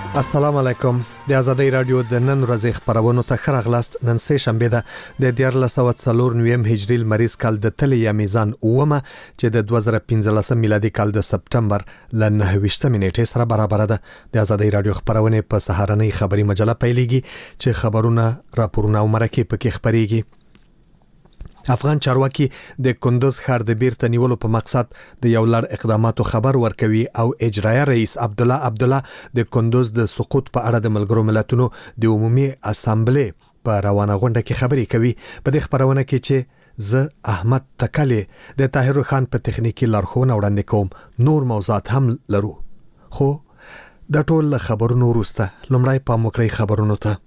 السلام علیکم د ازادۍ رادیو د نن ورځې خبرونو ته خراغلاست. نن سه شنبه ده د 1449 هجری لمریز کال د تلې میزان اومه چې د 2015 میلادي کال د سپتمبر ل 9 نیټې سره برابر ده. د ازادۍ رادیو خبرونه په سهارنۍ خبري مجله پیلېږي چې خبرونه راپورونه او مرکې پکې خبريږي. افغان چارواکي د کندوز ښار د بیرته نیولو په مقصد د یو لړ اقداماتو خبر ورکوي او اجرایه رئیس عبدالله د کندوز د سقوط په اړه د ملګرو ملتونو د عمومي اسامبلې په روانه غونډه کې خبري کوي. په دې خبرونه کې چې زه احمد تکلی د طاهر خان په تخنیکی لارښوونه وړاندې کوم. نور موضوعات هم لرو خو د ټول خبرونو وروسته لومړی پام وکړئ خبرونو ته.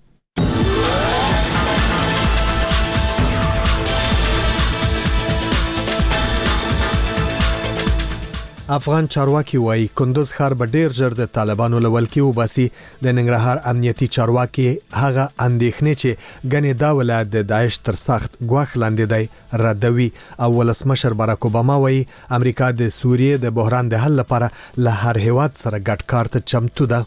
افغان چارواکي وایي کندوز ښار به ډیر ژر د طالبانو لولکي وباسي. د ننګرهار امنیتي چارواکي هغه اندېښنې چې غني دا ولایت د داعش تر سخت ګواښ لاندې دی ردوي. او ولسمشر باراک اوباما وایي امریکا د سوریې د بحران د حل لپاره له هر هیواد سره ګډ کار ته چمتو ده.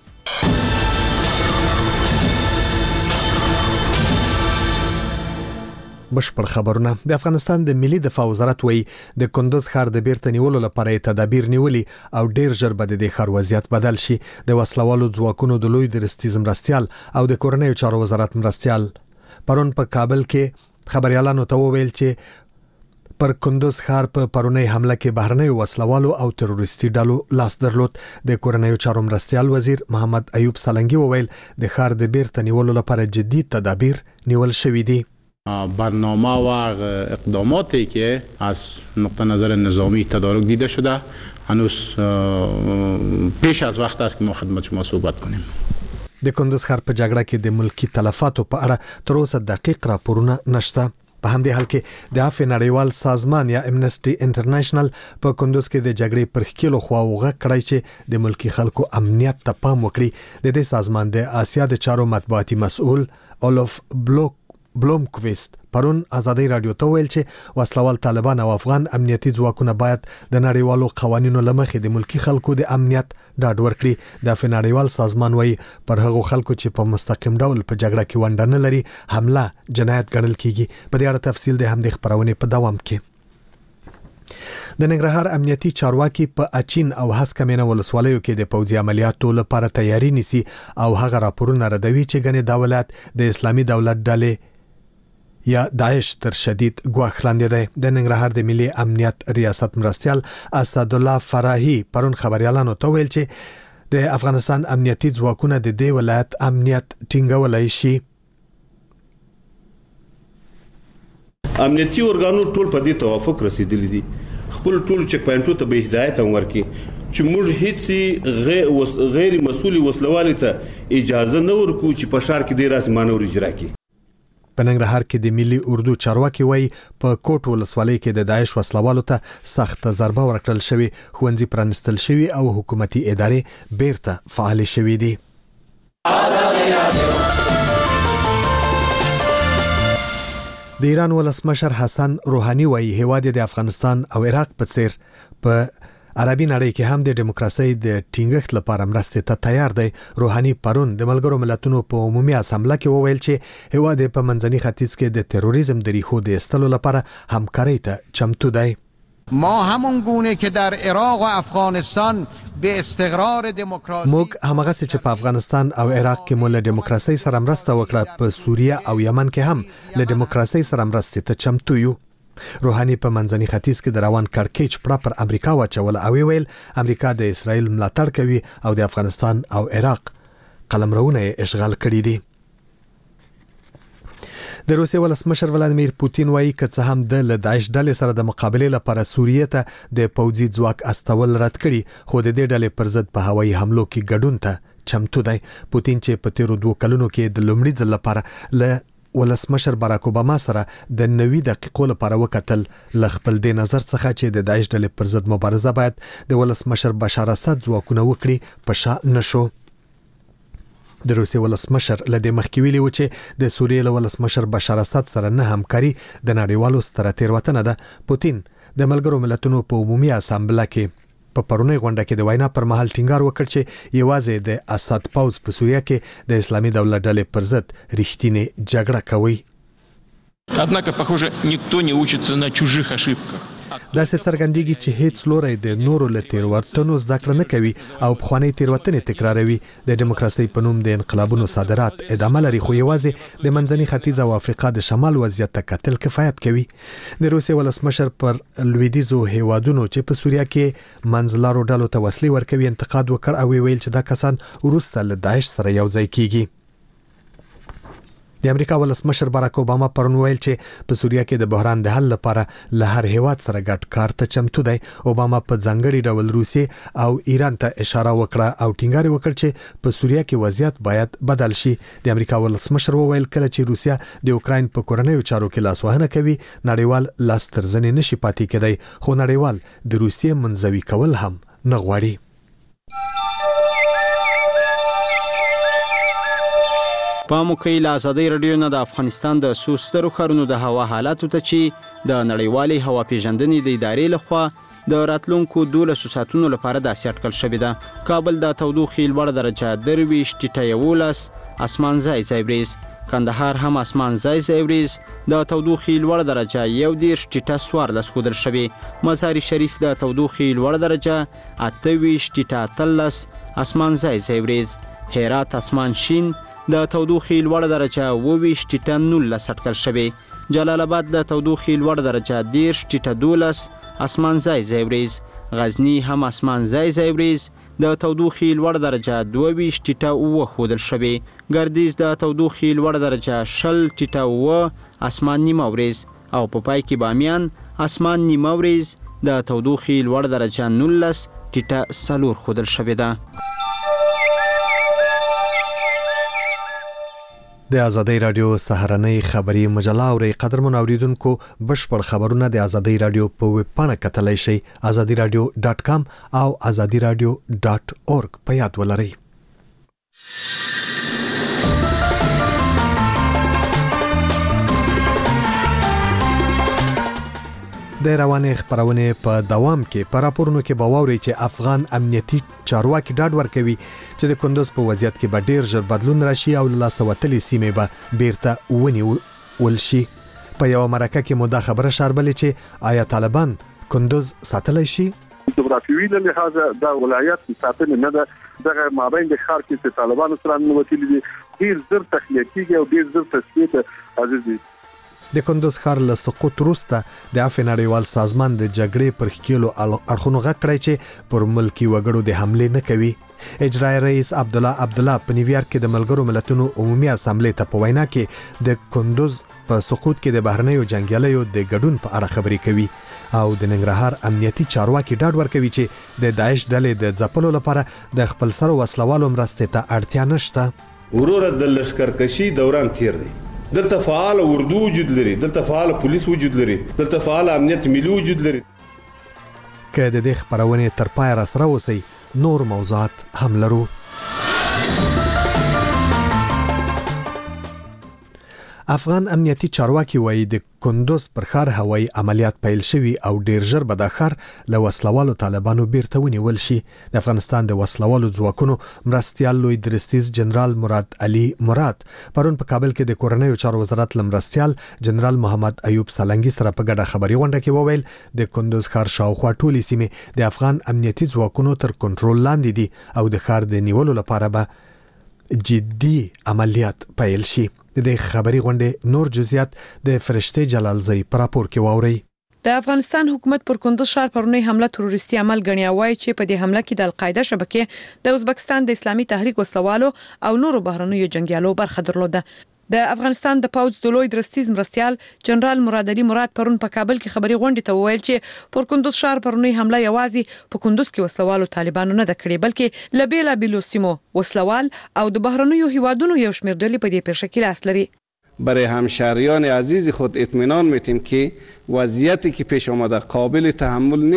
بشپړ خبرونه. د افغانستان د ملي دفاع وزارت وایي د کندوز ښار د بیرته نیولو لپاره تدابیر نیولي او ډیر ژر به د ښار وضعیت بدل شي. د وسلوالو ځواکونو د لوی درستیز مرستيال او د کورنیو چارو وزارت مرستيال پرون په کابل کې خبريالانو ته وویل چې پر کندوز ښار په پرونی حمله کې بهرنیو وسلوالو او تروریستي ډلو لاس درلود. د کورنیو چارو مرستيال وزیر محمد ایوب سالنګي وویل د ښار د بیرته نیولو لپاره جدي تدابیر نیول شوي دي. برنامه و اقداماتی که از نقطه نظر نظامی تدارک دیده شده هنوز پیش از وقت است که ما خدمت شما صحبت کنیم. د کندوز ښار په جګړه کې د ملکی تلفاتو په اړه تر اوسه دقیق راپورونه نشته. په همدې حال کې د عفو نړیوال سازمان یا امنسټي انټرنیشنل په کندوز کې د جګړې پر خکیلو خواوغه کړی چې د ملکی خلکو امنیت ته پام وکړي. د دې سازمان د آسیا د چارو مطبوعاتي مسؤل اولف بلومکویست پرون ازادۍ رادیو ته ویل چې وسلوال طالبان او افغان امنیتي ځواکونه باید د نړیوالو قوانینو لمخې د ملکی خلکو د امنیت ډاډ ورکړي. د نړیوال سازمان وایي پر هغو خلکو چې په مستقیم ډول په جګړه کې ونډه نه لري حمله جنایت ګڼل کیږي. په دې اړه تفصیل د همدې خبرونې په دوام کې. د ننګرهار امنیتي چارواکي په اچین او هسکمینه ولسوالیو کې د پوځي عملیاتو لپاره تیاری نیسي او هغه راپورونه ردوي چې غني د ولایت د اسلامي دولت ډلې یا داعش تر شدید ګواښ لاندې دی. د ننګرهار د ملي امنیت ریاست مرستيال اسد الله فراهي پرون خبريالانو ته ویل چې د افغانستان امنیتي ځواکونه د دې ولایت امنیت ټینګولای شي. امنیتي ارګانو ټول په دې توافق رسیدلی دي. خپل ټول چک پوینټو ته به هدایت ورکړي چې موږ هیڅ غیر مسؤلی وسلوالي ته اجازه نه ورکو چې په شهر کې د رسمي مانور اجرا کړي. په ننګرهار کې د ملي اردو چارواکي وایي په کوټ ولسوالۍ کې د داعش وسلوالو ته سخت ضربه ورکړل شوې. ښوونځي پرانستل شوي او حکومتي ادارې بیرته فعال شوي دي. د ایران ولسمشر حسن روحاني وایي هیواد د افغانستان او عراق په څیر په عربي نړۍ کې هم د دیموکراسي د ټینګښت لپاره مرستې ته تیار دی. روحاني پرون د ملګرو ملتونو په عمومي اسامبله کې وویل چې هیواد په منځني ختیځ کې د تروریزم د ریښو د ایستلو لپاره همکارۍ ته چمتو دی. ما همون گونه که در عراق و افغانستان به استقرار دموکراسی موږ همغه چې په افغانستان او عراق کې مول دیموکراسي سره مرسته وکړه په سوریه او یمن کې هم له دیموکراسي سره مرستې ته چمتو یو. روحاني په منځني ختیځ کې د روان کړکېچ پړه پر امریکا واچول او ویل امریکا د اسرائیل ملاتړ کوي او د افغانستان او عراق قلمرونه اشغال کړي دي. د روسیې ولسمشر ولادیمیر پوتین وایي که څه هم د داعش ډلې سره د مقابلې لپاره سوریې ته د پوځي ځواک استول رد کړي خو د دې ډلې پر ضد په هوایي حملو کې ګډون ته چمتو دی. پوتین چې په تیرو 2 کلونو کې د لومړي ځل لپاره له ولسمشر باراک اوباما سره د 90 دقیقو لپاره وکتل ل خپل د نظر څخه چې د داعش ډلې پر ضد مبارزه باید د ولسمشر بشار اسد ځواکونه وکړي په شا نشو. د روسیې ولسمشر لدې مخکې ویلي و چې د سوریې ولسمشر بشار اسد سره نه همکاري د نړیوالو ستره تېروتنه ده. پوتین د ملګرو ملتونو په عمومي اسامبله کې په پرونی غونډه کې د وینا پر مهال ټینګار وکړ چې یوازې د اسد پوز په سوریه کې د اسلامي دولت ډلې پر ضد رښتینې جګړه کوي. Однако, похоже, никто не учится на чужих اشибках. دا څرګندېږي چې هیڅ لوري د نورو له تیروتنو زده کړه نه کوي او پخوانی تیروتنې تکراروي. د دیموکراسي په نوم د انقلابونو صادرات ادامه لري، خو یوازې د منځني ختیځ او افریقا د شمال وضعیت ته کتل کفایت کوي. د روسیې ولسمشر پر لویدیځو هیوادونو چې په سوریه کې منځلارو ډلو ته وسلې ورکوي انتقاد وکړ او ویل چې دا کسان وروسته له داعش سره یو ځای کیږي. د امریکا ولسمشر باراک اوباما پرون ویل چې په سوریه کې د بحران د حل لپاره له هر هیواد سره ګډ کار ته چمتو دی. اوباما په ځانګړي ډول روسیې او ایران ته اشاره وکړه او ټینګار وکړ چې په سوریه کې وضعیت باید بدل شي. د امریکا ولسمشر وویل کله چې روسیا د اوکراین په کورنیو چارو کې لاسوهنه کوي نړیوال لاس تر زنې نشي پاتې کېدی، خو نړیوال د روسیې منځوي کول هم نه غواړي. پامو کوي له ازادۍ راډیو نه د افغانستان د څو سترو ښارونو د هوا حالاتو ته چې د نړیوالې هوا پیژندنې د ادارې لخوا د راتلونکو 12 ساعتونو لپاره داسې اټکل شوې ده. کابل د تودوخې لوړه درجه 23.11، اسمانځای ځایبریز. کندهار هم اسمانځای ځایبریز، د تودوخې لوړه درجه 11.14 ښودل شوې. مزار شریف د تودوخې لوړه درجه 28.13، اسمانځای ځایبریز. هرات اسمان شین، د تودوخې لوړه درجه 20.19 اټکل شوې. جلال آباد د تودوخې لوړه درجه 10.12، اسمانځای ځایبریز. غزنی هم اسمانځای ځایبریز، د تودوخې لوړه درجه 22.7 ښودل شوې. ګردیز د تودوخې لوړه درجه 20.7، اسمان نیمه وریځ. او په پای کې بامیان اسمان نیمه وریځ، د تودوخې لوړه درجه 19.4 ښودل شوې ده. د ازادۍ راډیو سهارنۍ خبری مجله او قدرمن اوریدونکو بشپړ خبرونه د ازادۍ راډیو په ویب پاڼه کتلای شئ azadiradio.com او azadiradio.org په یاد ولرئ. د روانې خبرونه په دوام کې پر راپورونو کې باوري چې افغان امنیتي چارواکي ډاډ ورکوي چې د کندوز په وضعیت کې به ډیر ژر بدلون راشي او لاسوتلې سیمې به بیرته ونیول شي. په یو مرکه کې مو دا خبره شاربلې چې آیا طالبان کندوز ساتلی شي؟ جغرافیوي له لحاظه دا ولایت ساتنه نه ده. دغه مابین د ښار کې چې طالبان سره نوتلي دي ډیر زر تخلیه کیږي او ډیر زر تثبیت عزیزي. د کندوز ښار له سقوط وروسته د عفو نړیوال سازمان د جګړې پر ښکیلو اړخونو غږ کړی چې پر ملکی وګړو د حمله نه کوي. اجرایي رئیس عبدالله په نیویارک کې د ملګرو ملتونو عمومي اسامبلې ته په وینا کې د کندوز په سقوط کې د بهرنیو جنگیالیو د ګډون په اړه خبرې کوي او د ننګرهار امنیتي چارواکي ډاډ ورکوي چې د داعش ډلې د ځپلو لپاره د خپل سر وسلوالو مرستې ته اړتیا نشته. وروره د لشکرکشي دوران تیر دی. دلته فعال اردو وجود لري، دلته فعال پولیس وجود لري، دلته فعال امنیت ملي وجود لري. که د دې خبرونه تر پای را سره وسی نور موضوعات هم لرو. افغان امنیتي چارواکي وایي د کندوز پر ښار هوایي عملیات پیل شوي او ډیر ژر به د ښار له وسلوالو طالبانو بیرته ونیول شي. د افغانستان د وسلوالو ځواکونو مرستیال لوی درستیز جنرال مراد علي مراد پرون په کابل کې د کورنیو چارو وزارت مرستیال جنرال محمد ایوب سالنګي سره په ګډه خبري غونډه کې وویل د کندوز ښار شاوخوا ټولې سیمې د افغان امنیتي ځواکونو تر کنټرول لاندې دي او د ښار د نیولو لپاره به جدي عملیات پیل شي. د دې خبري غونډې نور جزئیات د فرشته جلالزئی پر راپور کې واوري. د افغانستان حکومت پر کندوز ښار پرونی حمله تروریستي عمل ګڼي وایي چې په دې حمله کې د القاعده شبکې د ازبکستان د اسلامي تحریک وسلوالو او نورو بهرنیو جنگیالو برخه درلوده. د افغانستان د پوځ د لوی درستیز مرستیال جنرال مراد علي مراد پرون په کابل کې خبري غونډې ته وویل چې پر کندوز ښار پرونی حمله یوازې په کندوز کې وسلوالو طالبانو نه د کړې بلکې لبیلا بیلوسیمو وسلوال او د بهرنیو هیوادونو یو شمېر ډلې په دې پیښه کې لاس لري. برای همشهریان عزیز خود اطمینان میتیم که وضعیتی که پیش آمده قابل تحمل نیست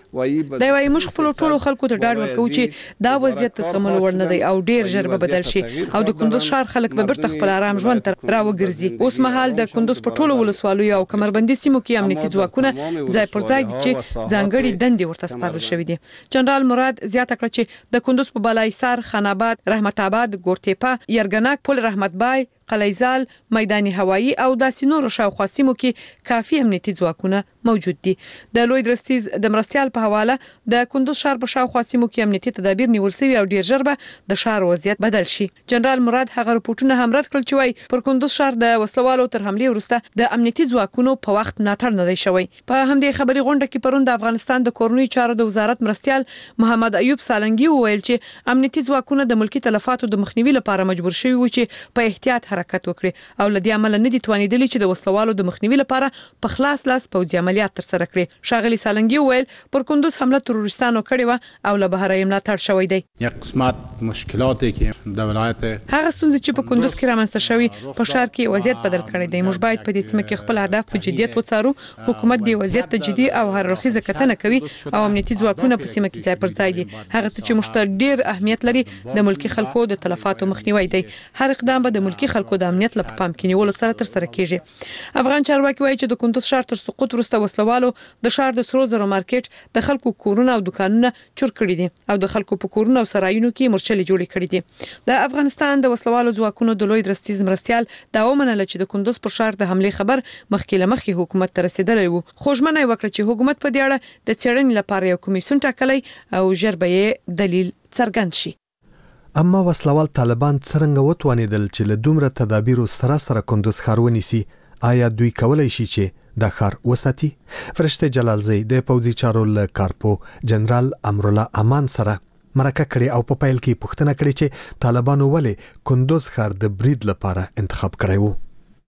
دا وايي موږ خپل ټولو خلکو ته ډاډ ورکوو چې دا وضعیت زغملو وړ نه دی او ډیر ژر به بدل شي او د کندوز ښار خلک به بیرته خپل آرام ژوند ته راوګرځي. اوس مهال د کندوز په ټولو ولسوالیو او کمربندي سیمو کې امنیتي ځواکونه ځای پر ځای دي چې ځانګړي دندې ورته سپارل شوې دي. جنرال مراد زیاته کړه چې د کندوز په بالایسار، خان آباد، رحمت آباد، ګورتیپه، یرګناک، پل رحمت بای، قلیزال، میدان هوایی او داسې نورو شاوخوا سیمو کې کافي امنیتي ځواکونه موجود دي. د لوی درستیز د مرستيال په حواله د کندوز ښار په شاوخوا سیمو کې امنیتي تدابیر نیول شوي او ډیر ژر به د ښار وضعیت بدل شي. جنرال مراد هغه رپورټونه هم رد کړل چې وايي پر کندوز ښار د وسلوالو تر حمله وروسته د امنیتي ځواکونو په وخت ملاتړ نه دی شوی. په همدې خبري غونډه کې پرون د افغانستان د کورنۍ چارو د وزارت مرستيال محمد ایوب سالنګي وویل چې امنیتي ځواکونه د ملکی تلفاتو د مخنیوي لپاره مجبور شوي و چې په احتیاط حرکت وکړي او لدی عمل نه دي توانیدلی چې د وسلوالو د مخنیوي لپاره په خلاص لاس پوځي عملیات تر سره کړي. شاغلی سالنګي وویل پر کندوز حمله تروریستانو کړې و او له بهرای ملاتړ شوی دی. یک قسمت مشکلاتی که د ولایت هغه ستونزې چې په کندوز کې رامنځته شوی په ښار کې وضعیت بدل کړی دی. موږ باید په دې سیمه کې خپل اهداف په جدیت وڅارو. حکومت دی وضعیت ته جدي او هر اړخیزه کتنه کوي او امنیتي ځواکونه په سیمه کې ځای پر ځای دي. هغه څه چې مشترک ډیر اهمیت لري د ملکی خلکو د تلفاتو مخنیوي دی. هر اقدام به د ملکی خلکو د امنیت لپاره پام کې نیول سره تر سره کیږي. افغان چارواکي وایي چې د کندوز ښار تر سقوط وروسته وسلوالو د ښار د سرو زرو مارکیټ د خلکو کورونه او دکانونه چور کړي دي او د خلکو په کورونو او سرایونو کې مرچلې جوړې کړي دي. د افغانستان د وسلوالو ځواکونو د لوی درستیز مرستيال دا ومنله چې د کندوز پر ښار د حمله خبر مخکې له مخکې حکومت ته رسیدلی وو. خو ژمنه وکړه چې حکومت په دې اړه د څېړنې لپاره یو کمیسیون ټاکلی او ژر به یې دلیل څرګند شي. اما وسلوال طالبان څنګه وتوانیدل چې له دومره تدابیرو سره کندوز ښار ونیسي؟ آیا دوی کولای شي چې د ښار وساتي؟ فرشته جلالزی د پوځي چارو له کارپو جنرال امرالله امان سره مرکه کړې او په پیل کې پوښتنه کړې چې طالبانو ولې کندوز ښار د برید لپاره انتخاب کړی وو.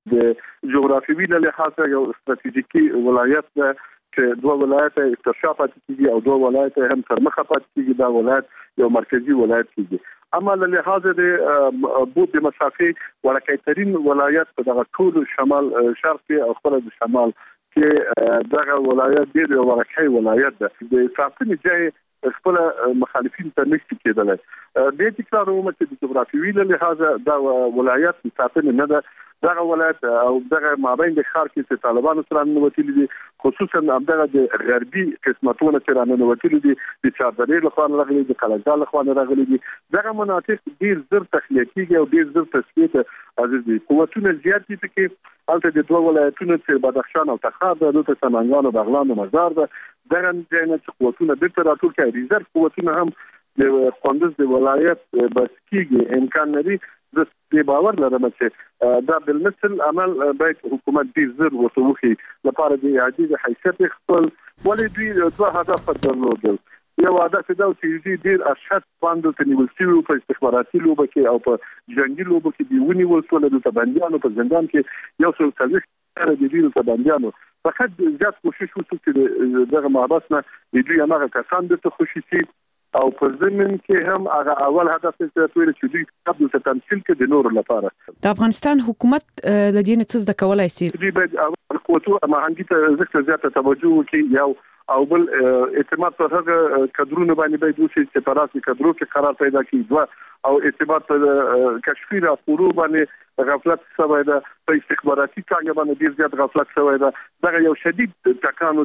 د جغرافیوي له لحاظه یو استراتیژیکي ولایت ده چې دوه ولایت استرشا پاتې کیږي او دوه ولایت هم تر مخه پاتې کیږي. دا ولایت یو مرکزی ولایت کیږي. اما له لحاظ د بود مسافه ورکیترین ولایت په دغه ټول شمال شرق او خپل د شمال کې دغه ولایت ډیر ورکه ولایت ده. د ساتنې ځای خپل مخالفین ته نشي کېدلی. د تکرار اومه چې د جغرافیوي له لحاظ دا ولایت ساتنې نه ده. دغه ولایت او دغه مابین د ښار کې چې طالبانو سره نوتلي دي، خصوصا دغه د غربي قسمتونه چې رانوتلي دي د چادرې له خوا راغلي دي، قلعه‌ګاه له خوا راغلي دي. دغه مناطق ډیر زر تخلیه کیږي او ډیر زر تثبیت عزیز دي. قوتونه زیات دي چې البته د دوه ولایتونو چې بدخشان او تخار د لوت سمنګان او بغلان او مزار ده. دغه ځایونه چې قوتونه بیرته راټول کړي، ریزرو قوتونه هم د کندوز د ولایت بس کیږي. امکان لري د باور لرم چې دا بالمثل عمل باید حکومت دې زر وسوخي لپاره د اعاده حیثیت خپل ولې دوی دوه هدف درلودل. یو هدف دا چې ډیر ارشد باندې تنول شي په استخباراتي لوبه کې او په جنگي لوبه کې دی ونیول شو. د تبندیانو په زندان کې یو څو څلوېښت د دې تبندیانو فقط زیات کوشش وکړي چې دغه محبس نه دوی هغه کسان د خوشي شي او په ضمن کې هم هغه اول هدف چې دوی قبل ته تمثيل کې د نور لپاره د افغانستان حکومت د دې نه څه د کولای شي. دوی باید قوتو مهنګي ته زیاته زیاته توجه وکړي یو او بل اعتماد پر هغه کډرونه باندې باید وشي چې په راسي کډرو کې قرار پیدا کړي. دوه او اعتماد پر کشفي راپورو باندې غفلت شوی ده، په استخباراتي څنګه باندې ډیر زیات غفلت شوی ده. دا یو شدید ټکانو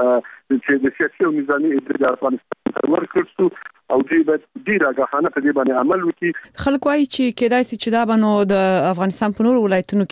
چې د سیاسي او نظامي ادارې د افغانستان ورکړو او دوی باید ډیر هغه په دې باندې عمل وکړي. خلک وایي چې کېدای شي چې دا بنو د افغانستان په نورو ولایتونو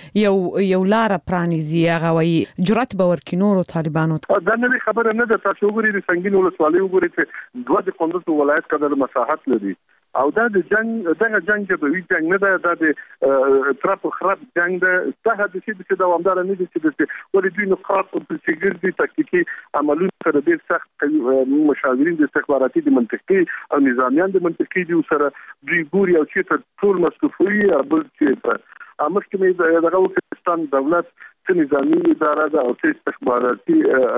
کې یو لار پرانیزي. هغه وایي جرأت به ورکړي نورو طالبانو ته. دا نه خبره نه ده. تاسو وګورئ د سنگین ولسوالۍ وګورئ چې دوه د کندوز ولایت قدر مساحت لري او دا د جنگ دغه جنگ به وی جنگ نه ده. دا د ترپ خراب جنگ ده. څه د چې دوامدار نه دي چې ولې دوی نقاط په سیګر دي تکتیکي عملونه سره ډیر سخت مشاورین د استخباراتي د منطقي او نظامیان د منطقي دي سره دوی ګوري او چې ټول مصرفوي بل چې مخکې دغه پاکستان دولت چې نظامی اداره ده او چې استخباراتي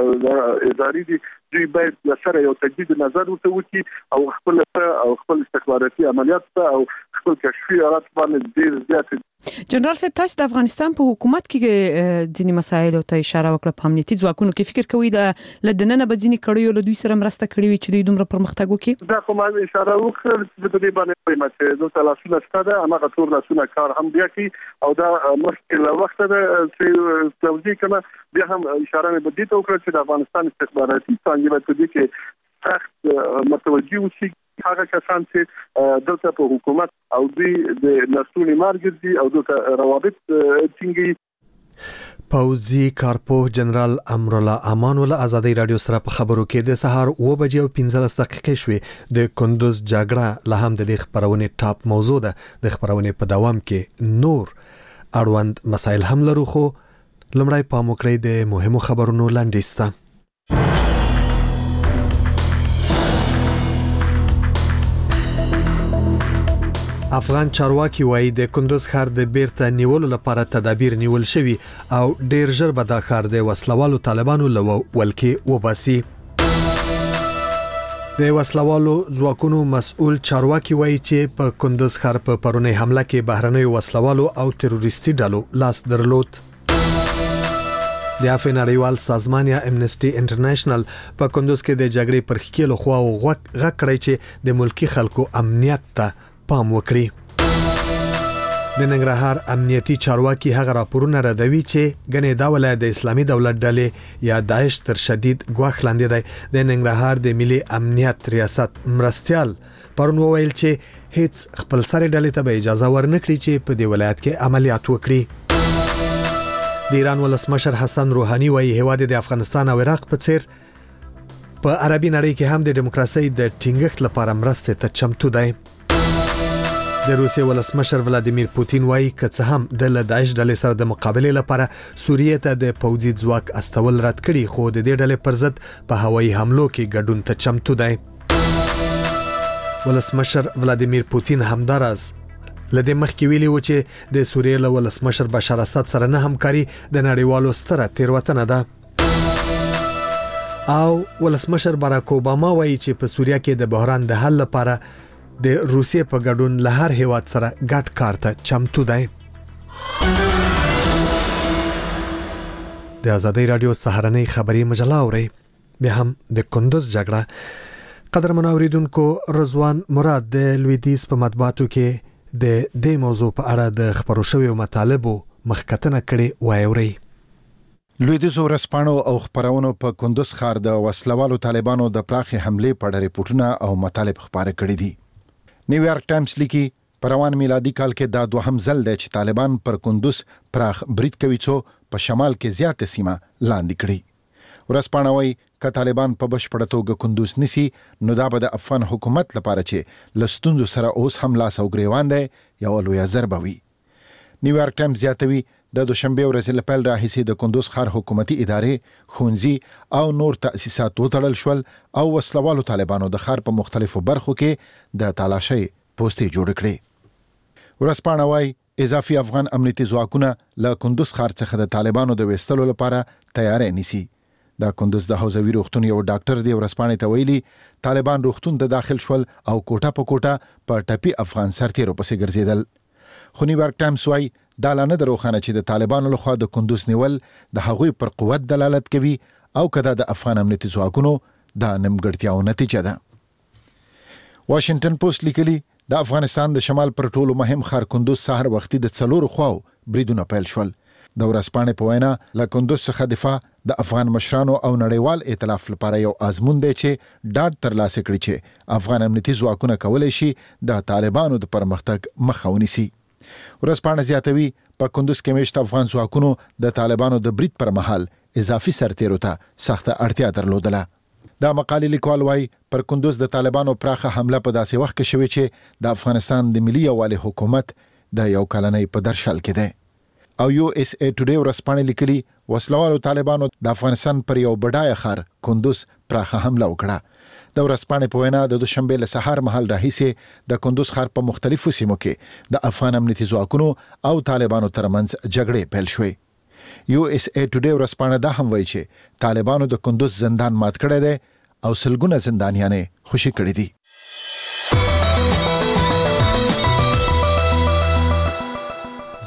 ادارې دي دوی باید سره یو تجدید نظر وکړي او خپل استخباراتي عملیات او خپل کشفي آلات باندې ډېر زیات. جنرال صاحب تاسو د افغانستان په حکومت کې ځینې مسایل ته اشاره وکړه په امنیتي ځواکونو کې فکر کوي د لدننه به ځینې کړیو له دوی سره مرسته کړې وي چې دوی دومره پرمختګ وکړي. دا کومه اشاره وکړه چې د دې باندې په ماته د تلاسونه ستاده هغه ټول رسونه کار هم بیا کوي او دا مشکل وخت ده چې توضیح کړه بیا هم اشاره مې بدې ته وکړه چې د افغانستان استخباراتي څنګه په دې کې سخت متوجه وشي هغه کسان چې دلته په حکومت او د نسونی مارګرځي او د روابط ټینګي. پوزي کارپو جنرال امرالله امان ول ازادي رادیو سره په خبرو کې د سهار 9:15 شوې د کندوز جګړه له هم د خبرونه ټاپ موضوع ده. د خبرونه په دوام کې نور اړوند مسایل هم لرو خو لمړی پام وکړئ د مهمو خبرونو لاندې. افغان چارواکي وایي د کندوز ښار د بیرته نیولو لپاره تدابیر نیول شوي او ډیر ژر به دا ښار د وسلوالو طالبانو له ولکې وباسي. د وسلوالو ځواکونو مسؤل چارواکي وایي چې په کندوز ښار په پرونی حمله کې بهرنیو وسلوالو او تروریستي ډلو لاس درلود. د افغان نړیوال سازمان یا امنسټي انټرنیشنل په کندوز کې د جګړې پر ښکیلو خوا او غږ کړی چې د ملکی خلکو امنیت ته پام وکړي. د ننګرهار امنیتي چارواکي هغه راپورونه ردوي چې غنې دا ولایت د اسلامي دولت ډلې یا داعش تر شدید ګواښ لاندې دی. د ننګرهار د ملي امنیت ریاست مرستيال پرون وویل چې هیڅ خپل سره ډلې ته به اجازه ورنکړي چې په دې ولایت کې عملیات وکړي. د ایران ولسمشر حسن روحاني وايي هیواد د افغانستان او عراق په څیر په عربي نړۍ کې هم د دیموکراسي د ټینګښت لپاره مرسته ته چمتو دی. د روسیې ولسمشر ولادیمیر پوتین وايي که څه هم د داعش ډلې سره د مقابله لپاره سوریې ته د پوځي ځواک استول رد کړي خو د دې ډلې پر ضد په هوایي حملو کې ګډون ته چمتو دی. ولسمشر ولادیمیر پوتین همداراز لدې مخکې ویلي و چې د سوریې له ولسمشر بشار اسد سره نه همکاري د نړیوالو ستره تیروتنه ده. او ولسمشر باراک اوباما وايي چې په سوریه کې د بحران د حل لپاره د روسیې په ګډون له هر هیواد سره ګډ کار ته چمتو دی. د ازادي رادیو سهارنۍ خبري مجله اوري به هم د کندوز جګړه قدر منوریدونکو رضوان مراد د لویدیز په مطبوعاتو کې د دې موضوع په اړه د خبرو شویو مطالبو مخکتنه کړي وایوري. لویدیز ورسپانو او خبرونو په کندوز ښار د وسلوالو طالبانو د پراخي حمله په اړه ریپورتونه او مطالب خبره کړي دي. نیویارک ټایمز لیکي په روان میلادي کال کې دا دوهم ځل دی چې طالبان پر کندوز پراخ برید کوي چې په شمال کې زیاته سیمه لاندې کړي. ورسپانه وايي که طالبان په بشپړه توګه کندوز نسی نو دا به د افغان حکومت لپاره چې لستونزو سره اوس هم لاس او ګریوان دی یو لوی ضربه وي. نیویارک ټایمز زیاتوي د دوشنبه ورځ له پیل راهیسې د کندوز ښار حکومتي ادارې ښوونځي او نور تأسیسات وتړل شول او وسلوالو طالبانو د ښار په مختلفو برخو کې د تالاشۍ پوسټې جوړ کړې. ورسپانه وايي اضافي افغان امنیتي ځواکونه له کندوز ښار څخه د طالبانو د وستلو لپاره تیاری نیسي. د کندوز د حوزوي روغتون یو ډاکټر دی ورسپانه ته ویلي طالبان روغتون ته داخل شول او کوټه په کوټه په ټپي افغان سرتیرو پسې ګرځیدل. خو نیویارک ټایمز وايي دا لانه دروخانه چې د طالبانو لخوا د کندوز نیول د هغوی پر قوت دلالت کوي او کدا د افغان امنیتي ځواکونو د نیمګړتیاو نتیجه ده. واشنگټن پوسټ لیکلي د افغانستان د شمال پر ټولو مهم ښار کندوز سحر وختي د څلورو خواو بریدونه پیل شول. د ورسپانې په وینا له کندوز څخه دفاع د افغان مشرانو او نړیوال ائتلاف لپاره یو آزمون دی چې ډاډ ترلاسه کړي چې افغان امنیتي ځواکونه کولی شي د طالبانو د پرمختګ مخه ونیسي. ورسپانه زیاتوي په کندوز کې مشت افغان ځواکونو د طالبانو د برید پر مهال اضافي سرتیرو ته سخته اړتیا درلودله. دا مقالې لیکوال وايي پر کندوز د طالبانو پراخه حمله په داسې وخت کې شوې چې د افغانستان د ملي یووالي حکومت د یو کلنۍ په درشل کې دی. او USA Today ورسپانه لیکلي وسلوالو طالبانو د افغانستان پر یو بډایه ښار کندوز پراخه حمله وکړه. د ورسپانه په وینا د دوشنبه له سحر مهال راهیسې د کندوز ښار په مختلفو سیمو کې د افغان امنیتي ځواکونو او طالبانو ترمنځ جګړې پیل شوې. USA Today ورسپانه دا هم وایي چې طالبانو د کندوز زندان مات کړی دی او سلګونه زندانیان خوشي کړي دي.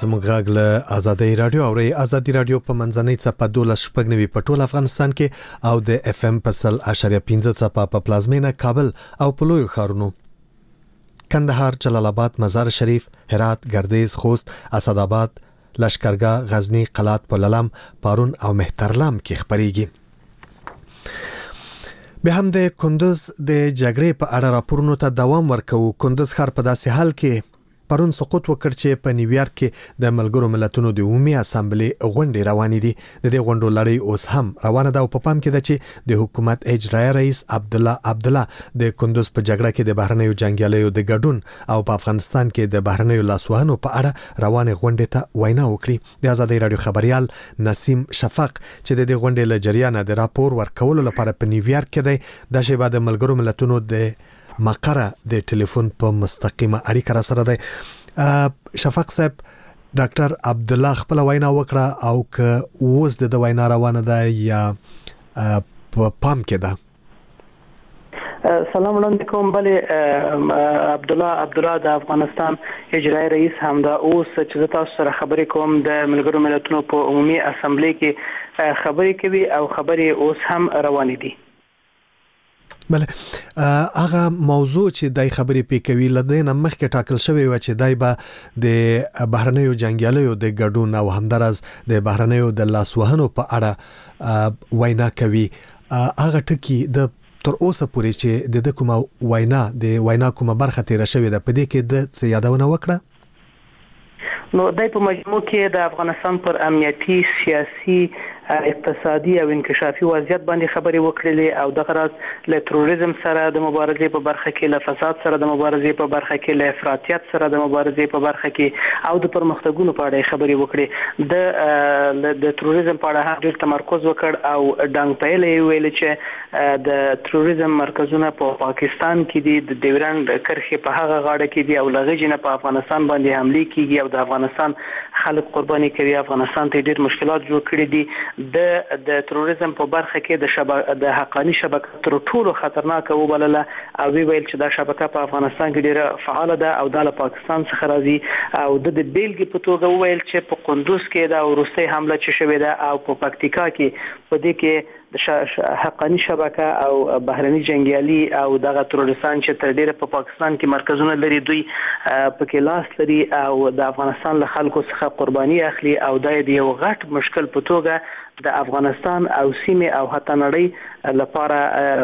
زموږ غږ له آزادۍ رادیو او آزادۍ رادیو په منځنۍ څپه 12.9 په ټول افغانستان کې او د اف ام په 0.15 څپه په پلازمینه کابل او په لویو ښارونو کندهار، جلال آباد، مزار شریف، هرات، گردیز، خوست، اسداباد، لشکرګاه، غزنی، قلات، پللم، پارون او مهترلام کې خبريږي. به هم د کندوز د جګړې په اړه راپورونو ته دوام ورکوي. کندوز ښار په داسې حال کې پرون سقوط وکړ چې په نیویارک کې د ملګرو ملتونو د عمومي اسامبلې غونډې روانې دي. د دې غونډو لړۍ اوس هم روانه ده او په پام کې ده چې د حکومت اجرایي رئیس عبدالله د کندوز په جګړه کې د بهرنیو جنگیالیو د ګډون او په افغانستان کې د بهرنیو لاسوهنو په اړه روانې غونډې ته وینا وکړي. د آزادۍ رادیو خبريال نسیم شفق چې د دې غونډې له جریانه د راپور ورکولو لپاره په نیویارک کې دی، د شیبه د ملګرو ملتونو د مقره د ټلیفون په مستقیمه اړیکه را سره دی. شفق صاحب، ډاکټر عبدالله خپل وینا وکړه او که اوس د وینا روانه ده یا په پام کې ده؟ سلام علیکم. بله عبدالله د افغانستان اجرایي رئیس هم دا اوس چې تاسو سره خبرې کوم د ملګرو ملتونو په عمومي اسامبلې کې خبرې کوي او خبرې اوس هم روانې دي. بله، هغه موضوع چې دای خبرې پې کوي لدینه مخکې ټاکل شوی و چې دای به د بهرنیو جنگیالیو د ګډون او همدارس د بهرنیو د لاسوهنو په اړه وینا کوي. هغه ټکی د تر اوسه پورې چې د کومه وینا کومه برخه تیر شوی ده، په دې کې د څه یادونه وکړه؟ نو دای په مجموع کې د افغانستان پر امنیتي، سیاسي، اقتصادي او انکشافي وضعیت باندې خبرې وکړلې او د غرض له تروریزم سره د مبارزې په برخه کې، له فساد سره د مبارزې په برخه کې، له افراطیت سره د مبارزې په برخه کې او د پرمختګونو په اړه خبرې وکړې. د تروریزم په اړه هم ډېر تمرکز وکړ او ډنګ پیلې ویل چې د تروریزم مرکزونه په پاکستان کې دي، د ډیورنډ کرښې په هغه غاړه کې دي او لغې نه په افغانستان باندې حمله کیږي او د افغانستان خلک قرباني کوي. افغانستان ته ډېر مشکلات جوړ کړي دي. د تروریزم په برخه کې د حقانی شبکه تر ټولو خطرناکه وبلله او ویل چې دا شبکه په افغانستان کې ډیره فعال ده او د پاکستان څخه راځي او د بیلګې په توګه ویل چې په قندوز کې دا وروستي حمله چې شوې ده او په پکتیکا کې په دې کې د حقانی شبکه او بهرني جنگیالي او دغه تروریستان چې تر ډیره په پاکستان کې مرکزونه لري، دوی په کې لاس لري او د افغانستان له خلکو څخه قرباني اخلي او دا یو غټ مشکل په توګه د افغانستان او سیمه او حتی نړۍ لپاره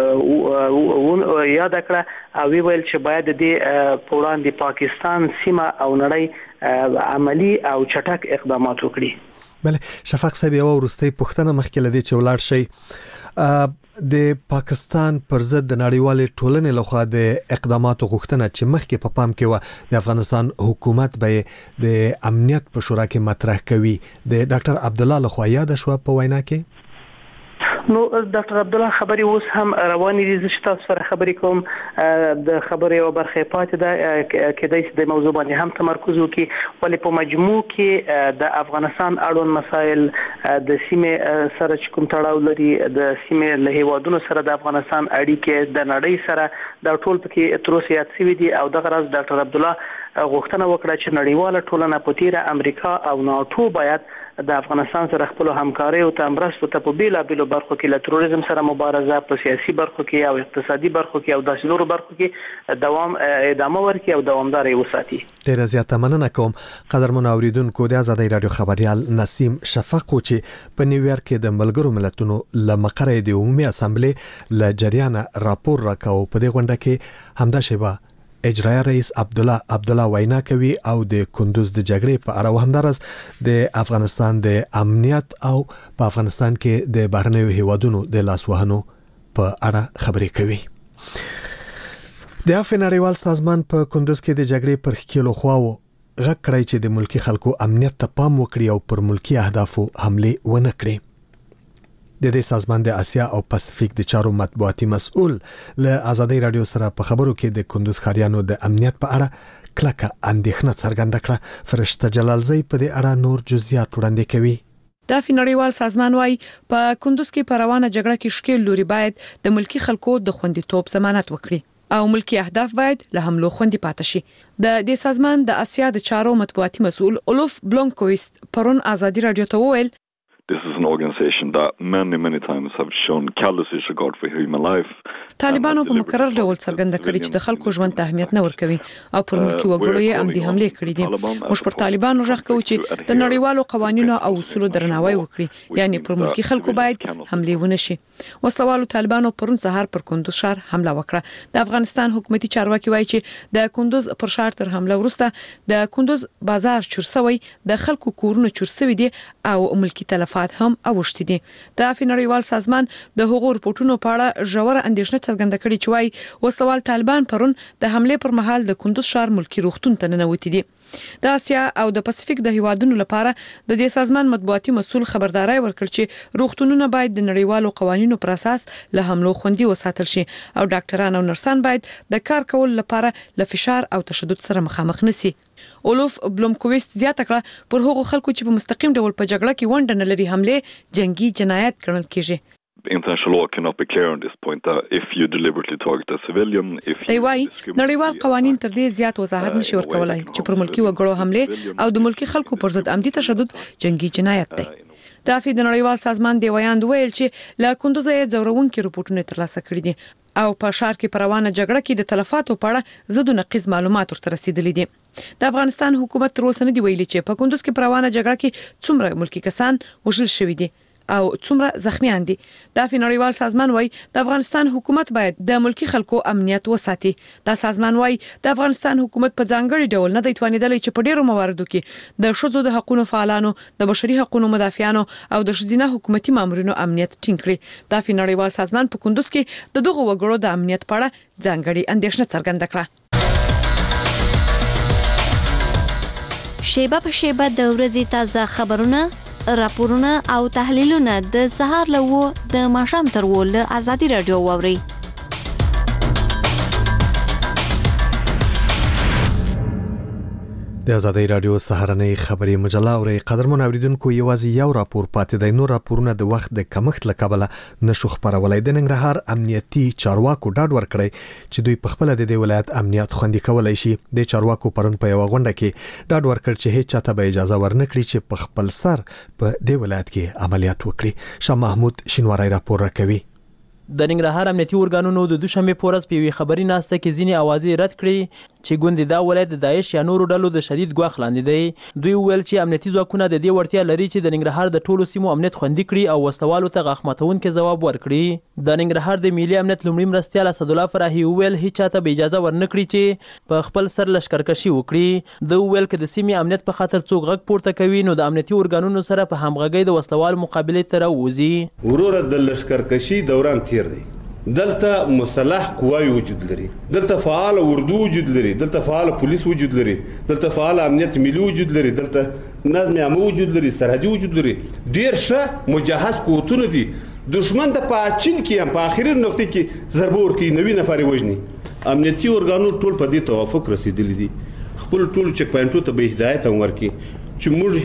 یاد کړه او ویل چې باید د په وړاندې پاکستان، سیمه او نړۍ عملی او چټک اقدامات وکړي. بله، شفق صاحب، یو ورستۍ پوښتنه مخکې لدی چې ولاړ شي. د پاکستان پر ضد د نړیوالې ټولنې لخوا د اقداماتو غوښتنه چې مخکې په پام کې و د افغانستان حکومت به د امنیت په شورا کې مطرح کوي، د ډاکټر عبدالله لخوا یاد شو په وینا کې؟ نو ډاکټر عبدالله خبري اوس هم روانې دي. چې تاسو سره خبرې کوم د خبرې او برخه پاتې ده کېدای شي د موضوع باندې هم تمرکز وکړي، ولې په مجموع کې د افغانستان اړوند مسایل د سیمه سره چې کوم تړاو لري، د سیمه له هیوادونو سره د افغانستان اړیکې د نړۍ سره دا ټول پکې تر اوسه یاد شوي دي او دغه راز ډاکټر عبدالله غوښتنه وکړه چې نړیواله ټولنه په تیره امریکا او ناتو باید د افغانستان سره خپل همکاري او تمرستو ته په بیلابیلو برخو کې له تروریزم سره مبارزه، په سیاسي برخو کې او اقتصادي برخو کې او داسې نورو برخو کې ادامه ورکړي او دوامدار وساتي. ډیره زیاته مننه کوم. قدرمن اوریدونکو، د آزادۍ رادیو خبريال نسیم شفق چې په نیویارک کې د ملګرو ملتونو له مقره د عمومي اسامبلې له جریان راپور راکاو. په دې غونډه کې همدا شیبه اجرایي رئیس عبدالله وینا کوي او د کندوز د جګړې په اړه همدارس د افغانستان د امنیت او په افغانستان کې د بهرنیو هیوادونو د لاسوهنو په اړه خبرې کوي. د عفو نړیوال سازمان په کندوز کې د جګړې پر ښکېلو خواو غږ کړی چې د ملکی خلکو امنیت ته پام وکړي او پر ملکی اهدافو حمله ونه کړي. د دې سازمان د اسیا او پاسفیک د چارو مطبوعاتي مسؤل له آزادۍ رادیو سره په خبرو کې د کندوز ښاریانو د امنیت په اړه کلکه اندېښنه څرګنده کړه. فرشته جلالزی په دې اړه نور جزئیات وړاندې کوي. د نړیوال سازمان وايي په کندوز کې په روانه جګړه کې ښکېل لوري باید د ملکی خلکو د خوندیتوب ضمانت وکړي. او ملکی اهداف باید له حملو خوندي پاتې شي. د دې سازمان د آسیا د چارو مطبوعاتي مسؤل اولوف بلونکویست پرون آزادي رادیو ته وویل This is an organization that many times have shown callous disregard for human life. طالبانو په مکرر ډول څرګنده کړې چې د خلکو ژوند ته اهمیت نه ورکوي او پر ملکی وګړو یې عمدي حمله کړې دي. موږ پر طالبانو غږ کوو چې د نړیوالو قوانینو او اصولو درناوی وکړي، یعنی پر ملکی خلکو باید حمله ونه شي. وسلوالو طالبانو پرون سهار پر کندوز ښار حمله وکړه. د افغانستان حکومتي چارواکي وایي چې د کندوز پر ښار تر حمله وروسته د کندوز بازار چورسوي، د خلکو کورونه چورسوي دي او ملکی تلفات هم اوښتي دي. د نړیوال سازمان د حقوقو رپورټونو په اړه ژوره اندېښنه څرګنده کړې چې وايي وسلوال طالبان پرون د حمله پر مهال د کندوز ښار ملکی روغتون ته ننوتي دي. د آسیا او د پاسفیک د هیوادونو لپاره د دې سازمان مطبوعاتي مسؤل خبرداري ورکړ چې روغتونونه باید د نړیوالو قوانینو پر اساس له حملو خوندي وساتل شي او ډاکټران او نرسان باید د کار کول لپاره له فشار او تشدد سره مخامخ نشي. اولوف بلومکویست زیاته کړه پر هغو خلکو چې په مستقیم ډول په جګړه کې ونډه نه لري حمله جنگي جنایت ګڼل کیږي. International law cannot be clear on this point that if you deliberately target a civilian, دی وايي نړیوال قوانین تر دې زیات وضاحت نشي ورکولای چې پر ملکی وګړو حمله او د ملکی خلکو پر ضد عمدي تشدد جنگي جنایت دی. د نړیوال سازمان دی ویاند ویل چې لا کندوز یې ځورونکي رپورټونه ترلاسه کړي دي او په ښار کې پروانه جګړه کې د تلفاتو په اړه زدو نقیض معلومات ورته رسیدلي دي. د افغانستان حکومت تر اوسه نه دی ویلي چې په کندوز کې پروانه جګړه کې څومره ملکی کسان وژل شوي دي او څومره زخمیان دي. د نړیوال سازمان وایي د افغانستان حکومت باید د ملکی خلکو امنیت وساتي. د سازمان وایي د افغانستان حکومت په ځانګړي ډول نه دی توانیدلی چې په ډیرو مواردو کې د ښځو د حقوقو فعالانو، د بشري حقوقو مدافعانو او د ښځینه حکومتي مامورینو امنیت ټینګ کړي. د نړیوال سازمان په کندوز کې د دغه وګړو د امنیت په اړه ځانګړي اندېښنه څرګنده کړه. شیبه په شیبه د ورځې تازه خبرونه، راپورونه او تحلیلونه د سهار له 9 د ماښام تر 10 له آزادي رادیو واوري. د آزادي رادیو سهارنۍ خبري مجله او قدرمن اوریدونکو یوازې یو راپور پاتې دی. نو راپورونه د وخت د کمښت لکبله نشو خبرولای. د ننګرهار امنیتي چارواکو ډاډ ورکړی چې دوی په خپل د دې ولایت امنیت خوندي کولای شي. د چارواکو پرون په یو غونډه کې ډاډ ورکړ چې هیڅ چاته به اجازه ورنکړي چې په خپل سر په دې ولایت کې عملیات وکړي. شاه محمود شینواری راپور راکوي. د ننګرهار امنیتي ارګانونو د دوشنبه په ورځ په یوې خبري ناسته کې ځینې اوازې رد کړې چې ګوندې دا ولایت د داعش یا نورو ډلو د شدید ګواښ لاندې دی. دوی وویل چې امنیتي ځواکونه د دې وړتیا لري چې د ننګرهار د ټولو سیمو امنیت خوندي کړي او وسلوالو ته غاښ ماتونکي ځواب ورکړي. د ننګرهار د ملي امنیت لومړي مرستیال اسدالله فراهي وویل هیڅ چاته به اجازه ورنکړي چې په خپل سر لشکرکشي وکړي. د وویل چې د سیمې امنیت په خاطر څوک غږ پورته کوي نو د امنیتي ارګانونو سره په همغږۍ د وسلوالو مقابلې ته راوځي. ورور د لشکرکشي دوران تیر دی. دلته مسلح قواوی وجود لري، دلته فعال اردو وجود لري، دلته فعال پولیس وجود لري، دلته فعال امنیت ملي وجود لري، دلته نظم عام وجود لري، سرحدي وجود لري. ډیر ښه مجهز قوتونه دي. دشمن د پاچین کې هم په اخیری نقطه کې ضربه ورکوي، 90 نفر وژني. امنیتي ارګانونو ټول په دې توافق رسیدلی دي. خپل ټول چک پوینټونو ته به هدایت ورکړي چې موږ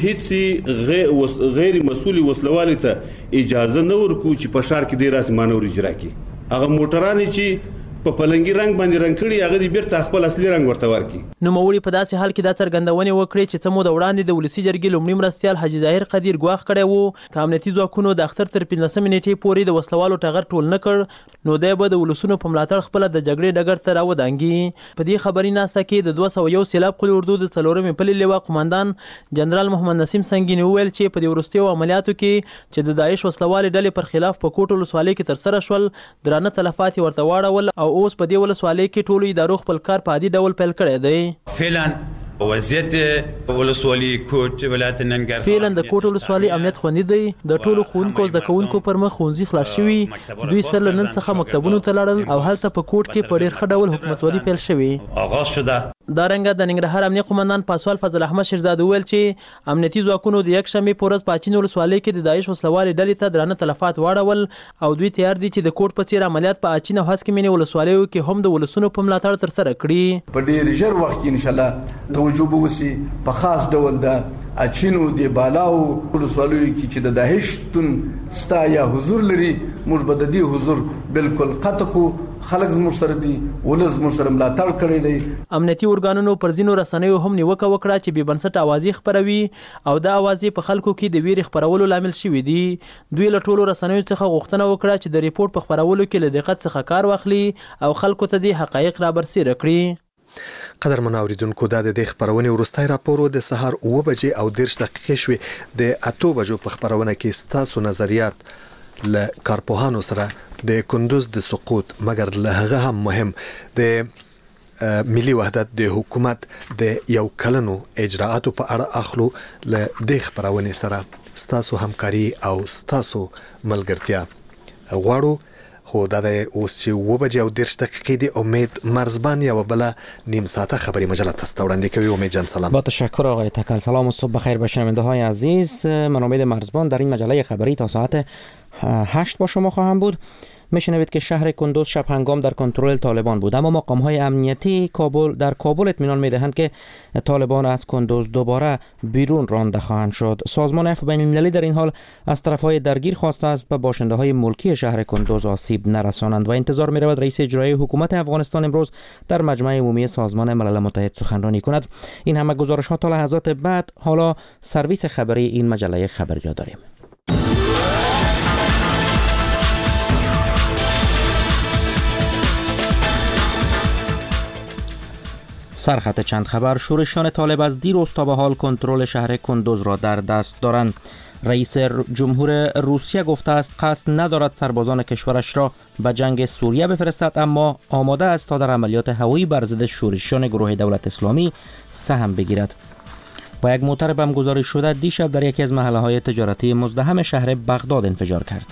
هیڅ غیر مسؤل وسلوال ته اجازه نه ورکو چې په ښار کې ډیر اسمانور اجرا کړي. هغه موټران چې په پلنګي رنگ باندې رنگ کړي هغه دې بیرته خپل اصلي رنگ ورته ورکړي. نو موري په داسې حال کې دا څرګندونه وکړي چې څمو د وړاندې د ولسی جرګې لومړي مرستیال حاجی ظاهر قدیر ګواښ کړی وو چې امنیتي ځواکونو د اختر تر 15 نیټې پورې د وسلوالو ټغر ټول نه کړ نو دی به د ولسونو په ملاتړ خپل د جګړې ډګر ته راودانګي. په دې خبري ناسته کې د 201 سیلاب قل اردو د 4مې پلي لواء قومندان جنرال محمد نسیم سنگینی وویل چې په دې وروستیو عملیاتو کې چې د داعش وسلوالې ډلې پر خلاف په کوټ ولسوالۍ کې تر سره شول درانه تلفات ورته واړول او اوس په دې ولسوالۍ کې ټولو ادارو خپل کار په عادي ډول پیل کړی دی. فعلا وضعیت ولسوالۍ کوټ ولایت ننګرهار فعلا د کوټ ولسوالۍ امنیت خوندي دی. د ټولو ښوونکو زده کوونکو پر مخ ښوونځي خلاص شوي. دوی سره له نن څخه مکتبونو ته لاړل او هلته په کوټ کې په ډېر ښه ډول حکومتولي پیل شوې. آغاز شده. دا رنګه د ننګرهار امنیه قومندان پاسوال فضل احمد شیرزاد وویل چې امنیتي ځواکونو د یک شنبې په ورځ په اچین ولسوالۍ کې د داعش وسلوالې ډلې ته درانه تلفات واړول او دوی تیار دي چې د کوټ په څیر عملیات په اچین او هسکې مینې ولسوالیو کې هم د ولسونو په ملاتړ ترسره کړي. په ډېر ژر وخت کې ان شاء الله توجه به وشي په خاص ډول د اچینو د بالاو ولسوالیو کې چې د داعش تون ستا یا حضور لري موږ به د دې حضور بالکل قطع کو خلک زموږ سره دي، ولس زموږ سره ملاتړ کړی دی. امنیتي ارګانونو پر ځینو رسنیو هم نیوکه وکړه چې بې بنسټه اوازې خپروي او دا اوازې په خلکو کې د ویرې خپرولو لامل شوي دي. دوی له ټولو رسنیو څخه غوښتنه وکړه چې د ریپورت په خپرولو کې له دقت څخه کار واخلي او خلکو ته د حقایق رابرسېره کړي. قدرمن اوریدونکو دا د خبرونې وروستی راپور د سهار 9 بجې او 10 دقیقې شوې. د 8 بجو په خبرونه کې ستاسو نظریات له کارپوهانو سره د کندوز د سقوط مګر له هغه هم مهم د ملي وحدت د حکومت د یو کلنو اجراءاتو په اړه اخلو. له د خبرونې سره ستاسو همکاري او ستاسو ملګرتیا غواړو. خو دا د اوس چې 9 بجې او 10 دقیقې دی. امید مرزبان یا بلا نیم ساعته خبری مجله تست وړاندې کوي. امید جان سلام. با تشکر آقای تکل. سلام و صبح بخیر به شنونده های عزیز. من امید مرزبان در این مجله خبری تا ساعت 8 با شما خواهم بود. میشنوید که شهر کندوز شب هنگام در کنترل طالبان بود، اما مقام‌های امنیتی در کابل اطمینان می‌دهند که طالبان از کندوز دوباره بیرون رانده خواهند شد. سازمان عفو بین‌المللی در این حال از طرف‌های درگیر خواسته است به باشنده‌های ملکی شهر کندوز آسیب نرسانند و انتظار می‌رود رئیس اجرایی حکومت افغانستان امروز در مجمع عمومی سازمان ملل متحد سخنرانی کند. این همه گزارش‌ها تا لحظات بعد. حالا سرویس خبری این مجله خبری را داریم. سرخط چند خبر. شورشیان طالب از دیروز تا به حال کنترل شهر کندوز را در دست دارند. رئیس جمهور روسیه گفته است قصد ندارد سربازان کشورش را به جنگ سوریه بفرستد، اما آماده است تا در عملیات هوایی بر ضد شورشیان گروه دولت اسلامی سهم بگیرد. با یک موتر بم گذاری شده دیشب در یکی از محله‌های تجارتی مزدحم شهر بغداد انفجار کرد.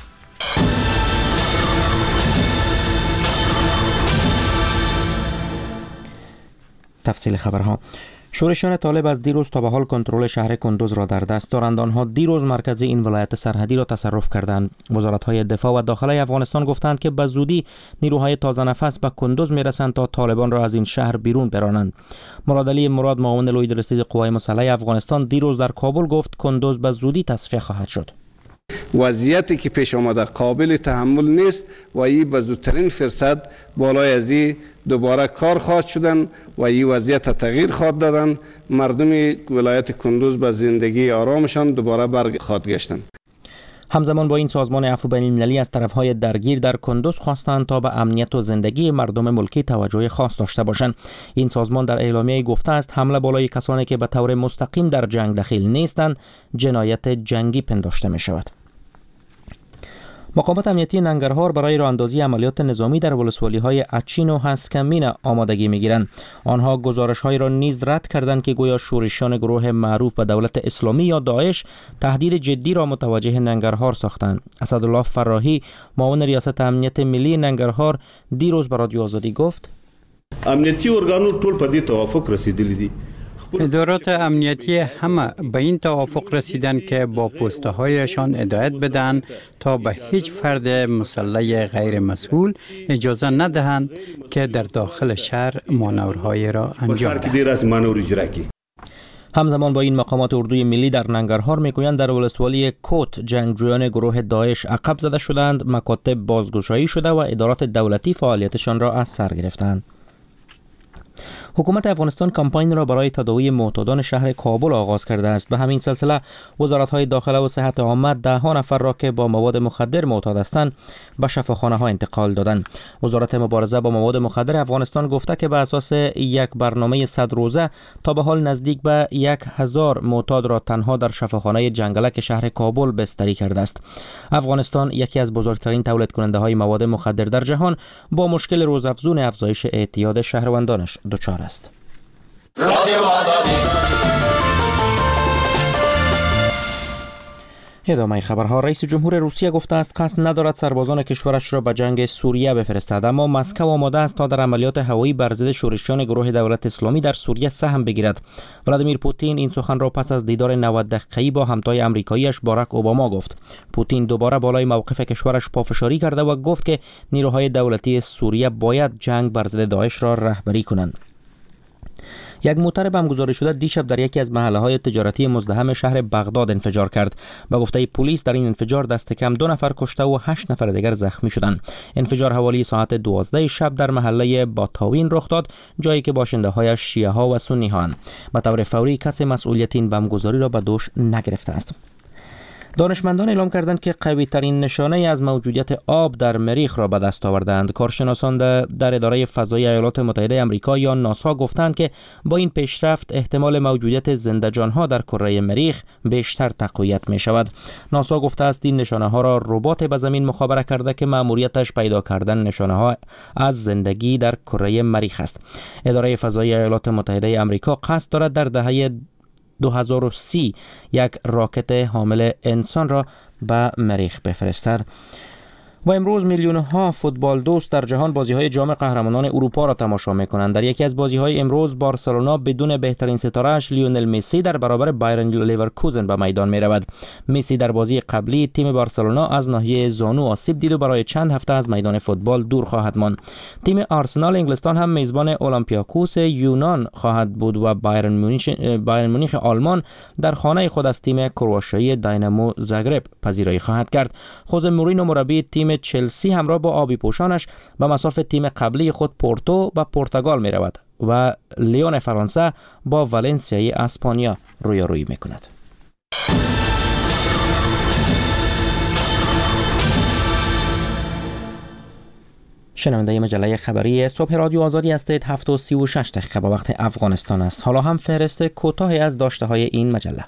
تفصیل خبرها. شورشیان طالب از دیروز تا به حال کنترل شهر کندوز را در دست دارند. آنها دیروز مرکز این ولایت سرحدی را تصرف کردند. وزارت‌های دفاع و داخله افغانستان گفتند که به زودی نیروهای تازه نفس به کندوز میرسند تا طالبان را از این شهر بیرون برانند. مراد علی مراد معاون لوی درستیز قوای مسلحه افغانستان دیروز در کابل گفت کندوز به زودی تصفیه خواهد شد. وضعیتی که پیش آمده قابل تحمل نیست و این به زودترین فرصت بالای از این دوباره کار خواهد شدن و این وضعیت تغییر خواهد دادن. مردم ولایت کندوز به زندگی آرامشان دوباره برخواهد گشتن. همزمان با این سازمان عفو بین‌المللی از طرف‌های درگیر در کندوز خواستند تا به امنیت و زندگی مردم ملکی توجه خاص داشته باشند. این سازمان در اعلامیه گفته است حمله بالای کسانی که به طور مستقیم در جنگ دخیل نیستند جنایت جنگی پنداشته می شود. مقامات امنیتی ننگرهار برای راهاندازی عملیات نظامی در ولسوالی‌های اچین و هسکمین آمادگی می‌گیرند. آنها گزارش‌هایی را نیز رد کردند که گویا شورشیان گروه معروف به دولت اسلامی یا داعش تهدید جدی را متوجه ننگرهار ساختند. اسدالله فراهی معاون ریاست امنیت ملی ننگرهار دیروز به رادیو آزادی گفت: امنیتی ارگانو ټول په دې توافق رسیدلی دي. ادارات امنیتی همه به این توافق رسیدن که با پوسته هایشان هدایت بدن تا به هیچ فرد مسلح غیر مسئول اجازه ندهند که در داخل شهر مانورهای را انجام دهند. همزمان با این مقامات اردوی ملی در ننگرهار میگویند در ولسوالی کوت جنگجویان گروه داعش عقب زده شدند، مکاتب بازگشایی شده و ادارات دولتی فعالیتشان را از سر گرفتند. حکومت افغانستان کمپاین را برای تداوی معتادان شهر کابل آغاز کرده است. به همین سلسله وزارت‌های داخله و صحت عامه 10 نفر را که با مواد مخدر معتاد هستند به شفاخانه‌ها انتقال دادند. وزارت مبارزه با مواد مخدر افغانستان گفته که به اساس یک برنامه 100 روزه تا به حال نزدیک به 1000 معتاد را تنها در شفاخانه جنگلک شهر کابل بستری کرده است. افغانستان یکی از بزرگترین تولید کننده‌های مواد مخدر در جهان با مشکل روزافزون افزایش اعتیاد شهروندانش دچار است. ادامه خبرها. رئیس جمهور روسیه گفته است قصد ندارد سربازان کشورش را به جنگ سوریه بفرستد، اما مسکو آماده است تا در عملیات هوایی بر ضد شورشیان گروه دولت اسلامی در سوریه سهم بگیرد. ولادیمیر پوتین این سخن را پس از دیدار 90 دقیقه‌ای با همتای آمریکایی‌اش باراک اوباما گفت. پوتین دوباره بالای موقف کشورش پافشاری کرده و گفت که نیروهای دولتی سوریه باید جنگ بر ضد داعش را رهبری کنند. یک موتر بمبگذاری شده دیشب در یکی از محله‌های تجارتی مزدحم شهر بغداد انفجار کرد. به گفته پلیس در این انفجار دست کم 2 نفر کشته و 8 نفر دیگر زخمی شدند. انفجار حوالی ساعت 12 شب در محله باتاوین رخ داد، جایی که باشنده‌هایش شیعه ها و سنی ها اند. به طور فوری کسی مسئولیت این بمبگذاری را به دوش نگرفته است. دانشمندان اعلام کردند که قوی ترین نشانه از موجودیت آب در مریخ را به دست آوردند. کارشناسان در اداره فضایی ایالات متحده آمریکا یا ناسا گفتند که با این پیشرفت احتمال موجودیت زنده جانها در کره مریخ بیشتر تقویت می شود. ناسا گفته است این نشانه ها را ربات به زمین مخابره کرده که مأموریتش پیدا کردن نشانه ها از زندگی در کره مریخ است. اداره فضایی ایالات متحده آمریکا قصد دارد در دهه 2030 یک راکت حامل انسان را به مریخ بفرستد. و امروز میلیون‌ها فوتبال دوست در جهان بازی‌های جام قهرمانان اروپا را تماشا می‌کنند. در یکی از بازی‌های امروز بارسلونا بدون بهترین ستاره‌اش لیونل مسی در برابر بایرن لیورکوزن به میدان می‌رود. مسی در بازی قبلی تیم بارسلونا از ناحیه زانو آسیب دید و برای چند هفته از میدان فوتبال دور خواهد ماند. تیم آرسنال انگلستان هم میزبان اولمپیاکوس یونان خواهد بود و بایرن مونیخ آلمان در خانه خود از تیم کرواتیایی داینامو زاگرب پذیرایی خواهد کرد. خوزه مورینو مربی تیم چلسی همراه با آبی پوشانش به مصاف تیم قبلی خود پورتو به پرتغال می رود و لیون فرانسه با والنسیای اسپانیا رویارویی می کند. شنونده مجله خبری صبح رادیو آزادی هستید. 7:36 دقیقه به وقت افغانستان است. حالا هم فهرست کوتاهی از داشته های این مجله.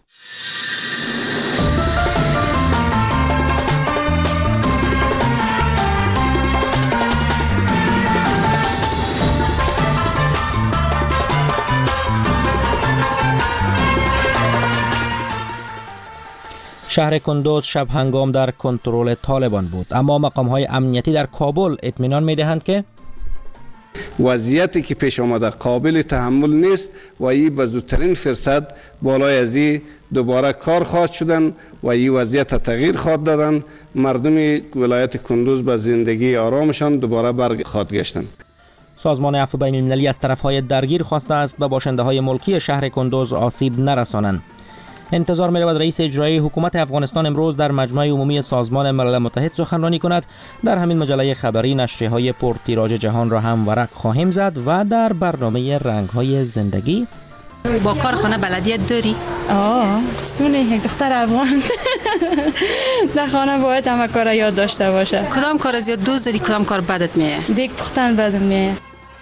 شهر کندوز شب هنگام در کنترل طالبان بود، اما مقام‌های امنیتی در کابل اطمینان می‌دهند که وضعیتی که پیش آمده قابل تحمل نیست و این به زودترین فرصت بالای از این دوباره کار خواهد شدن و این وضعیت تغییر خواهد دادن. مردم ولایت کندوز به زندگی آرامشان دوباره برخواهد گشتن. سازمان عفو بین المللی از طرف‌های درگیر خواسته است به باشنده‌های ملکی شهر کندوز آسیب نرسانند. انتظار می‌رود رئیس اجرایی حکومت افغانستان امروز در مجمع عمومی سازمان ملل متحد سخنرانی کند. در همین مجله خبری نشریه‌های پرتیراژ جهان را هم ورق خواهیم زد و در برنامه رنگ‌های زندگی با کارخانه بلدیت داری؟ ستونه یک دختر افغان در خانه باید همه کار یاد داشته باشه. کدام کار از یاد دوست داری، کدام کار بدت میاد؟ دیگ پختن بدم میاد.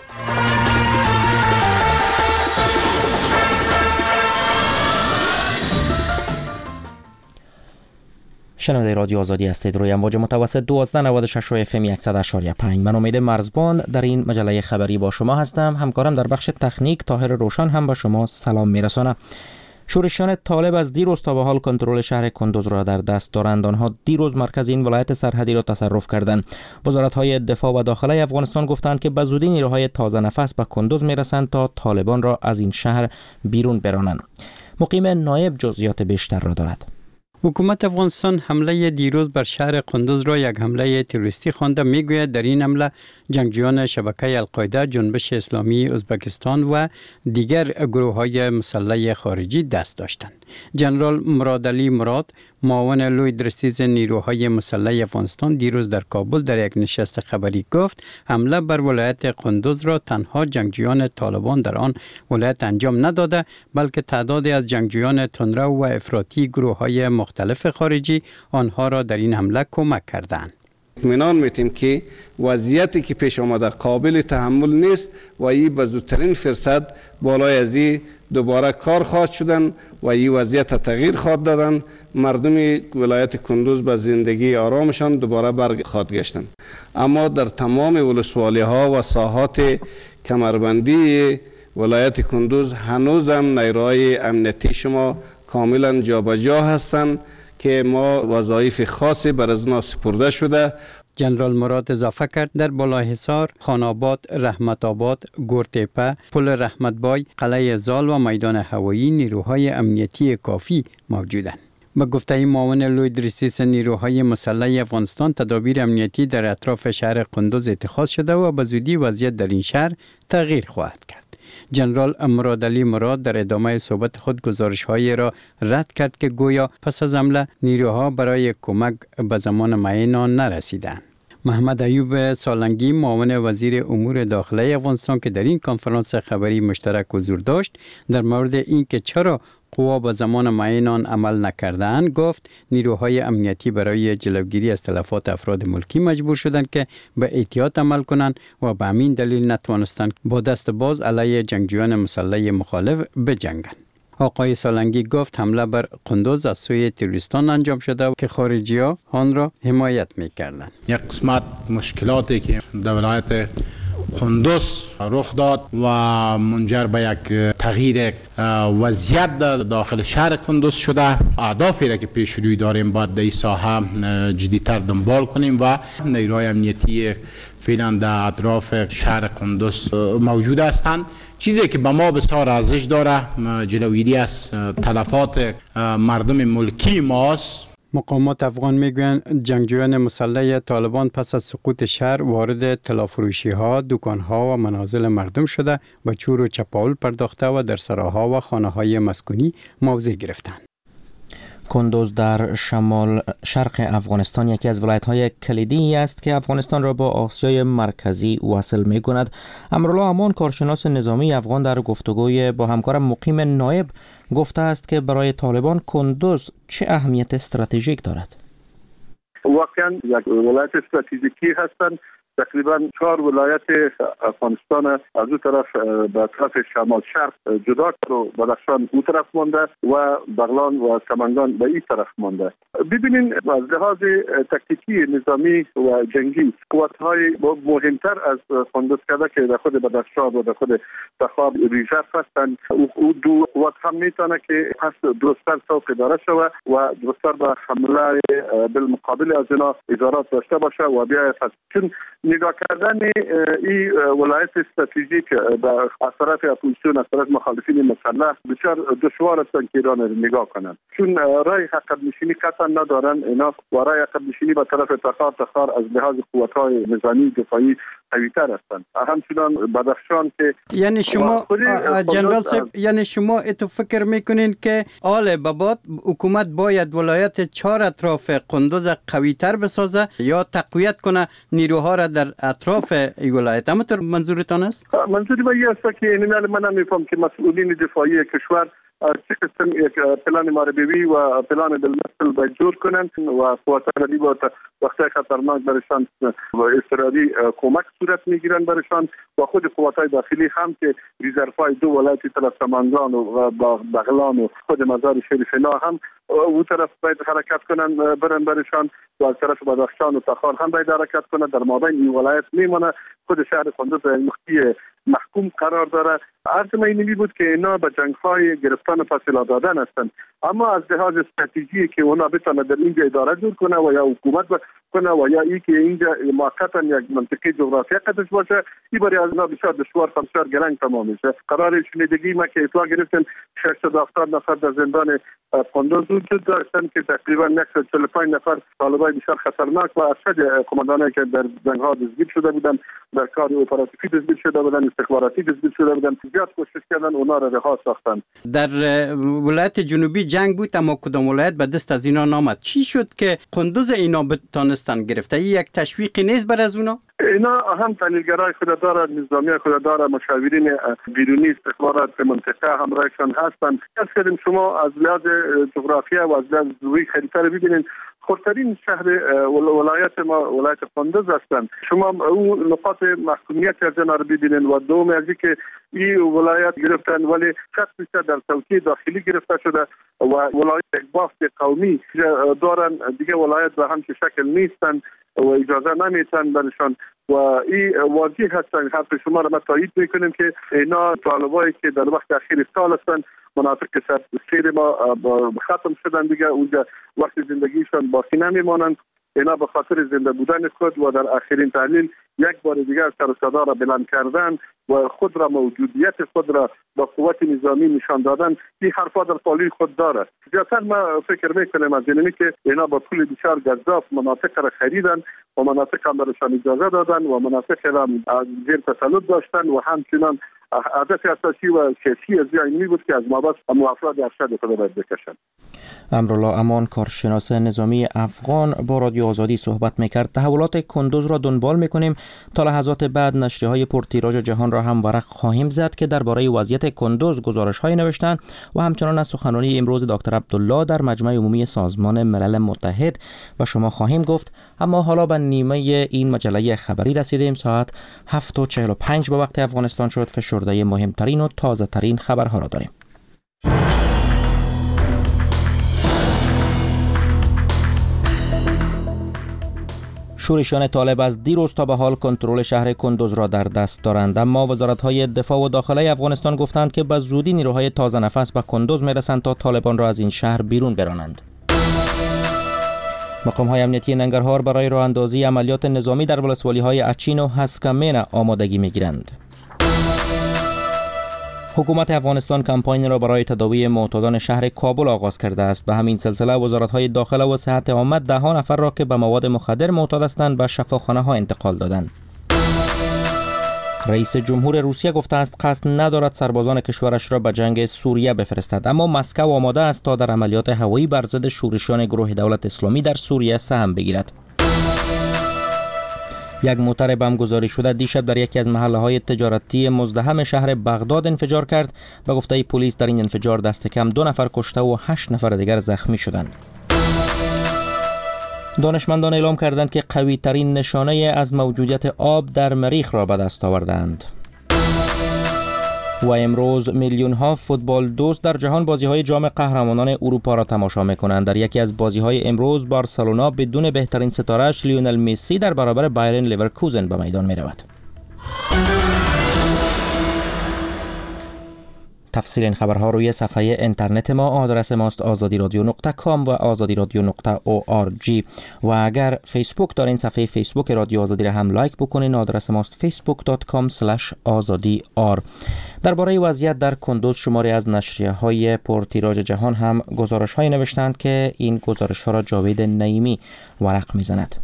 شنونده رادیو آزادی هستید. روی امواج متوسط 1296 اف ام 100.5. من امید مرزبان در این مجله خبری با شما هستم. همکارم در بخش تکنیک طاهر روشن هم با شما سلام میرسانم. شورشیان طالب از دیروز تا به حال کنترل شهر کندوز را در دست دارند. آنها دیروز مرکز این ولایت سرحدی را تصرف کردند. وزارت‌های دفاع و داخله افغانستان گفتند که به زودی نیروهای تازه نفس به کندوز میرسند تا طالبان را از این شهر بیرون برانند. مقیم نایب جزئیات بیشتر را دارد. حکومت افغانستان حمله دیروز بر شهر قندوز را یک حمله تروریستی خوانده. میگوید در این حمله جنگجویان شبکه القاعده، جنبش اسلامی ازبکستان و دیگر گروه‌های مسلح خارجی دست داشتند. جنرال مرادعلی مراد، معاون لوی درسیز نیروهای مسلح افغانستان، دیروز در کابل در یک نشست خبری گفت حمله بر ولایت قندوز را تنها جنگجویان طالبان در آن ولایت انجام نداده، بلکه تعدادی از جنگجویان تندرو و افراطی گروه‌های مختلف خارجی آنها را در این حمله کمک کردند. اطمینان میتیم که وضعیتی که پیش آمده قابل تحمل نیست و این به زودترین فرصت بالای از این دوباره کار خواهد شدن و این وضعیت تغییر خواهد دادن. مردم ولایت کندوز به زندگی آرامشان دوباره برخواهد گشتن. اما در تمام ولسوالی‌ها و ساحات کمربندی ولایت کندوز هنوزم نیروهای امنیتی شما کاملا جابجا هستند که ما وظایف خاصی بر از اونا سپرده شده. جنرال مراد اضافه کرد در بالاحصار، خاناباد، رحمت آباد، گورتپه، پل رحمت بای، قلعه زال و میدان هوایی نیروهای امنیتی کافی موجودند. به گفته معاون لوی درسیس نیروهای مسلح افغانستان، تدابیر امنیتی در اطراف شهر قندوز اتخاذ شده و به زودی وضعیت در این شهر تغییر خواهد کرد. جنرال مرادعلی مراد در ادامه صحبت خود گزارش‌هایی را رد کرد که گویا پس از حمله نیروها برای کمک به زمان معین نرسیدند. محمد ایوب سالنگی معاون وزیر امور داخله افغانستان که در این کنفرانس خبری مشترک حضور داشت در مورد اینکه چرا قوا به زمان معین عمل نکردند گفت نیروهای امنیتی برای جلوگیری از تلفات افراد ملکی مجبور شدند که به احتیاط عمل کنند و به همین دلیل نتوانستند با دست باز علیه جنگجویان مسلح مخالف بجنگند. آقای سالنگی گفت حمله بر قندوز از سوی تروریستان انجام شده که خارجی‌ها آن را حمایت می‌کردند. یک قسمت مشکلاتی که در ولایت قندوز رخ داد و منجر به یک تغییر وضعیت داخل شهر قندوز شده، اهدافی را که پیش روی داریم باید در این ساحه جدی‌تر دنبال کنیم و نیروهای امنیتی فعلا در اطراف شهر قندوز موجود هستند. چیزی که به ما بسیار ارزش داره جلوگیری از تلفات مردم ملکی ماست. مقامات افغان میگویند جنگجویان مسلح طالبان پس از سقوط شهر وارد طلافروشی‌ها، دکان‌ها و منازل مردم شده و چور و چپاول پرداخته و در سراها و خانه‌های مسکونی موضع گرفتند. کندوز در شمال شرق افغانستان یکی از ولایت‌های کلیدی است که افغانستان را با آسیای مرکزی وصل می‌کند. امرالله امان کارشناس نظامی افغان در گفتگوی با همکارم مقیم نایب گفته است که برای طالبان کندوز چه اهمیت استراتژیک دارد؟ واقعا یک ولایت استراتژیکی هستند. تقریبا 4 ولایت افغانستان از اون طرف به طرف شمال شرق جدا کرد و بدخشان اون طرف مانده و بغلان و سمنگان به این طرف مانده. ببینین از لحاظ تکتیکی نظامی و جنگی قوت‌های مهمتر از کندوز کرده که در خود بدخشان و در خود تخار ریزرو هستند. او دو قوت هم میتونه که پس درستر سوق اداره شوه و درستر به حمله بالمقابل از اینا ادارات داشته باشه و بیا چون نگاه کردن این ولایت استراتژیک به اثرات اپوزیسیون از طرف مخالفین مسلح بسیار دشوار است که ایران رو نگاه کنند، چون رای عقب نشینی قطعا ندارن اینا و رای عقب نشینی به طرف تخار از لحاظ قوت‌های نظامی دفاعی قوی‌تر هستند. همچنان بدخشان که یعنی شما جنرال صاحب یعنی شما اتو فکر میکنین که آل بابات حکومت باید ولایت 4 اطراف قندوز قوی‌تر بسازه یا تقویت کنه نیروها را در اطراف این ولایت؟ همونطور منظورتان است؟ منظوری من است که من نمیفهم که مسئولین دفاعی کشور چه قسم یک پلان معربی و پلان بالمثل باید جور کنند و قوات‌های با وقتی خطرناک برشان و استرادی کمک صورت میگیرند برشان و خود قوات‌های داخلی هم که ریزرفای 2 ولایت طرف سمنگان و بغلان و خود مزار شریف الله هم او طرف باید حرکت کنند برن برشان و از طرف بدخشان و تخار هم باید حرکت کنند. در مابین این ولایت میمونه خود شهر قندوز مخفی محکوم قرار داره. عرض من اینمی بود که اینا به جنگ‌های گرفتن و فاصله دادن هستند، اما از لحاظ استراتژی که اونا بتونه در اینجا اداره جور کنه و یا حکومت کنه و یا ای که اینجا موقتا یک منطقه جغرافیایی قدش باشه، این برای از اینا بسیار دشوار بسیار گرنگ تمام میشه. قرار شنیدگی ما که اطلاع گرفتن 670 نفر در زندان قندوز وجود داشتن که تقریبا 145 نفر طالبای بسیار خطرناک و ارشد قماندانایی که در جنگ‌ها دستگیر شده بودن، در کار اپراتیوی دستگیر شده بودن، استخباراتی دستگیر شده بودن، زیاد کوشش کردن اونا را رها ساختن. در ولایت جنوبی جنگ بود اما کدام ولایت به دست از اینا نامد. چی شد که قندوز اینا بتونستن گرفته؟ یک تشویقی نیست بر از اونا؟ اینا هم تحلیلگرای خود داره، نظامی خود داره، مشاورین بیرونی استخبارات منطقه همراهشان هستند. از کردیم شما از لحاظ جغرافیا و از لحاظ روی خریطه رو ببینید خردترین شهر ولایت ما ولایت قندوز هستند. شما اون نقاط محکومیت از اینا رو ببینید و دوم از اینکه این ولایت گرفتن ولی 60% در توطئه داخلی گرفته شده و ولایت یک بافت قومی دارن، دیگه ولایت به همچین شکل نیستن و اجازه نمیتن برشان و این واضح هستن. حرف شما را ما تایید میکنیم که اینا طالبایی که در وقت اخیر سال هستن مناطق سیر ما ختم شدن، دیگه اونجا وقت زندگیشان باقی نمیمانند. اینا به خاطر زنده بودن خود و در آخرین تحلیل یک بار دیگر سر و صدا را بلند کردن و خود را موجودیت خود را با قوت نظامی نشان دادن، این حرفا در قالوی خود داره. زیادتر ما فکر میکنیم از اینمی که اینا با پول بسیار گزاف مناطق را خریدن و مناطق هم برشان اجازه دادن و مناطق را زیر تسلط داشتن و همچنان هدف اساسی و سیاسی از این بود که از مابعد افراد ارشد خود باید بکشند. امرالله امان، کارشناس نظامی افغان، با رادیو آزادی صحبت میکرد. تحولات کندوز را دنبال میکنیم. تا لحظات بعد نشریه‌های پرتیراژ جهان را هم ورق خواهیم زد که درباره وضعیت کندوز گزارش‌های نوشتند و همچنان از سخنرانی امروز دکتر عبدالله در مجمع عمومی سازمان ملل متحد و شما خواهیم گفت. اما حالا به نیمه این مجله خبری رسیدیم. ساعت 7:45 به وقت افغانستان شد. فشرده مهمترین و تازه ترین خبرها را داریم. شورشیان طالب از دیروز تا به حال کنترل شهر کندوز را در دست دارند، اما وزارت‌های دفاع و داخله افغانستان گفتند که به زودی نیروهای تازه نفس به کندوز میرسند تا طالبان را از این شهر بیرون برانند. مقام‌های امنیتی ننگرهار برای راه اندازی عملیات نظامی در ولسوالی‌های اچین و هسکمین آمادگی می‌گیرند. حکومت افغانستان کمپاین را برای تداوی معتادان شهر کابل آغاز کرده است. به همین سلسله وزارت‌های داخله و صحت عامه 10 نفر را که به مواد مخدر معتاد هستند به شفاخانه‌ها انتقال دادند. رئیس جمهور روسیه گفته است قصد ندارد سربازان کشورش را به جنگ سوریه بفرستد، اما مسکو آماده است تا در عملیات هوایی بر ضد شورشیان گروه دولت اسلامی در سوریه سهم بگیرد. یک موتر بمبگذاری شده دیشب در یکی از محله‌های تجارتی مزدحم شهر بغداد انفجار کرد. به گفته پلیس در این انفجار دست کم 2 نفر کشته و 8 نفر دیگر زخمی شدند. دانشمندان اعلام کردند که قوی ترین نشانه از موجودیت آب در مریخ را به دست آوردند. و امروز میلیون ها فوتبال دوست در جهان بازی‌های جام قهرمانان اروپا را تماشا می‌کنند. در یکی از بازی‌های امروز بارسلونا بدون بهترین ستاره‌اش لیونل مسی در برابر بایرن لیورکوزن به میدان می‌رود. تفصیل این خبرها روی صفحه اینترنت ما. آدرس ماست azadiradio.com و azadiradio.org و اگر فیسبوک دارین صفحه فیسبوک رادیو آزادی را هم لایک بکنین. آدرس ماست facebook.com/azadiyar. درباره وضعیت در کندوز شماری از نشریه‌های پرتیراژ جهان هم گزارش‌هایی نوشتند که این گزارش‌ها را جاوید نعیمی ورق می‌زند.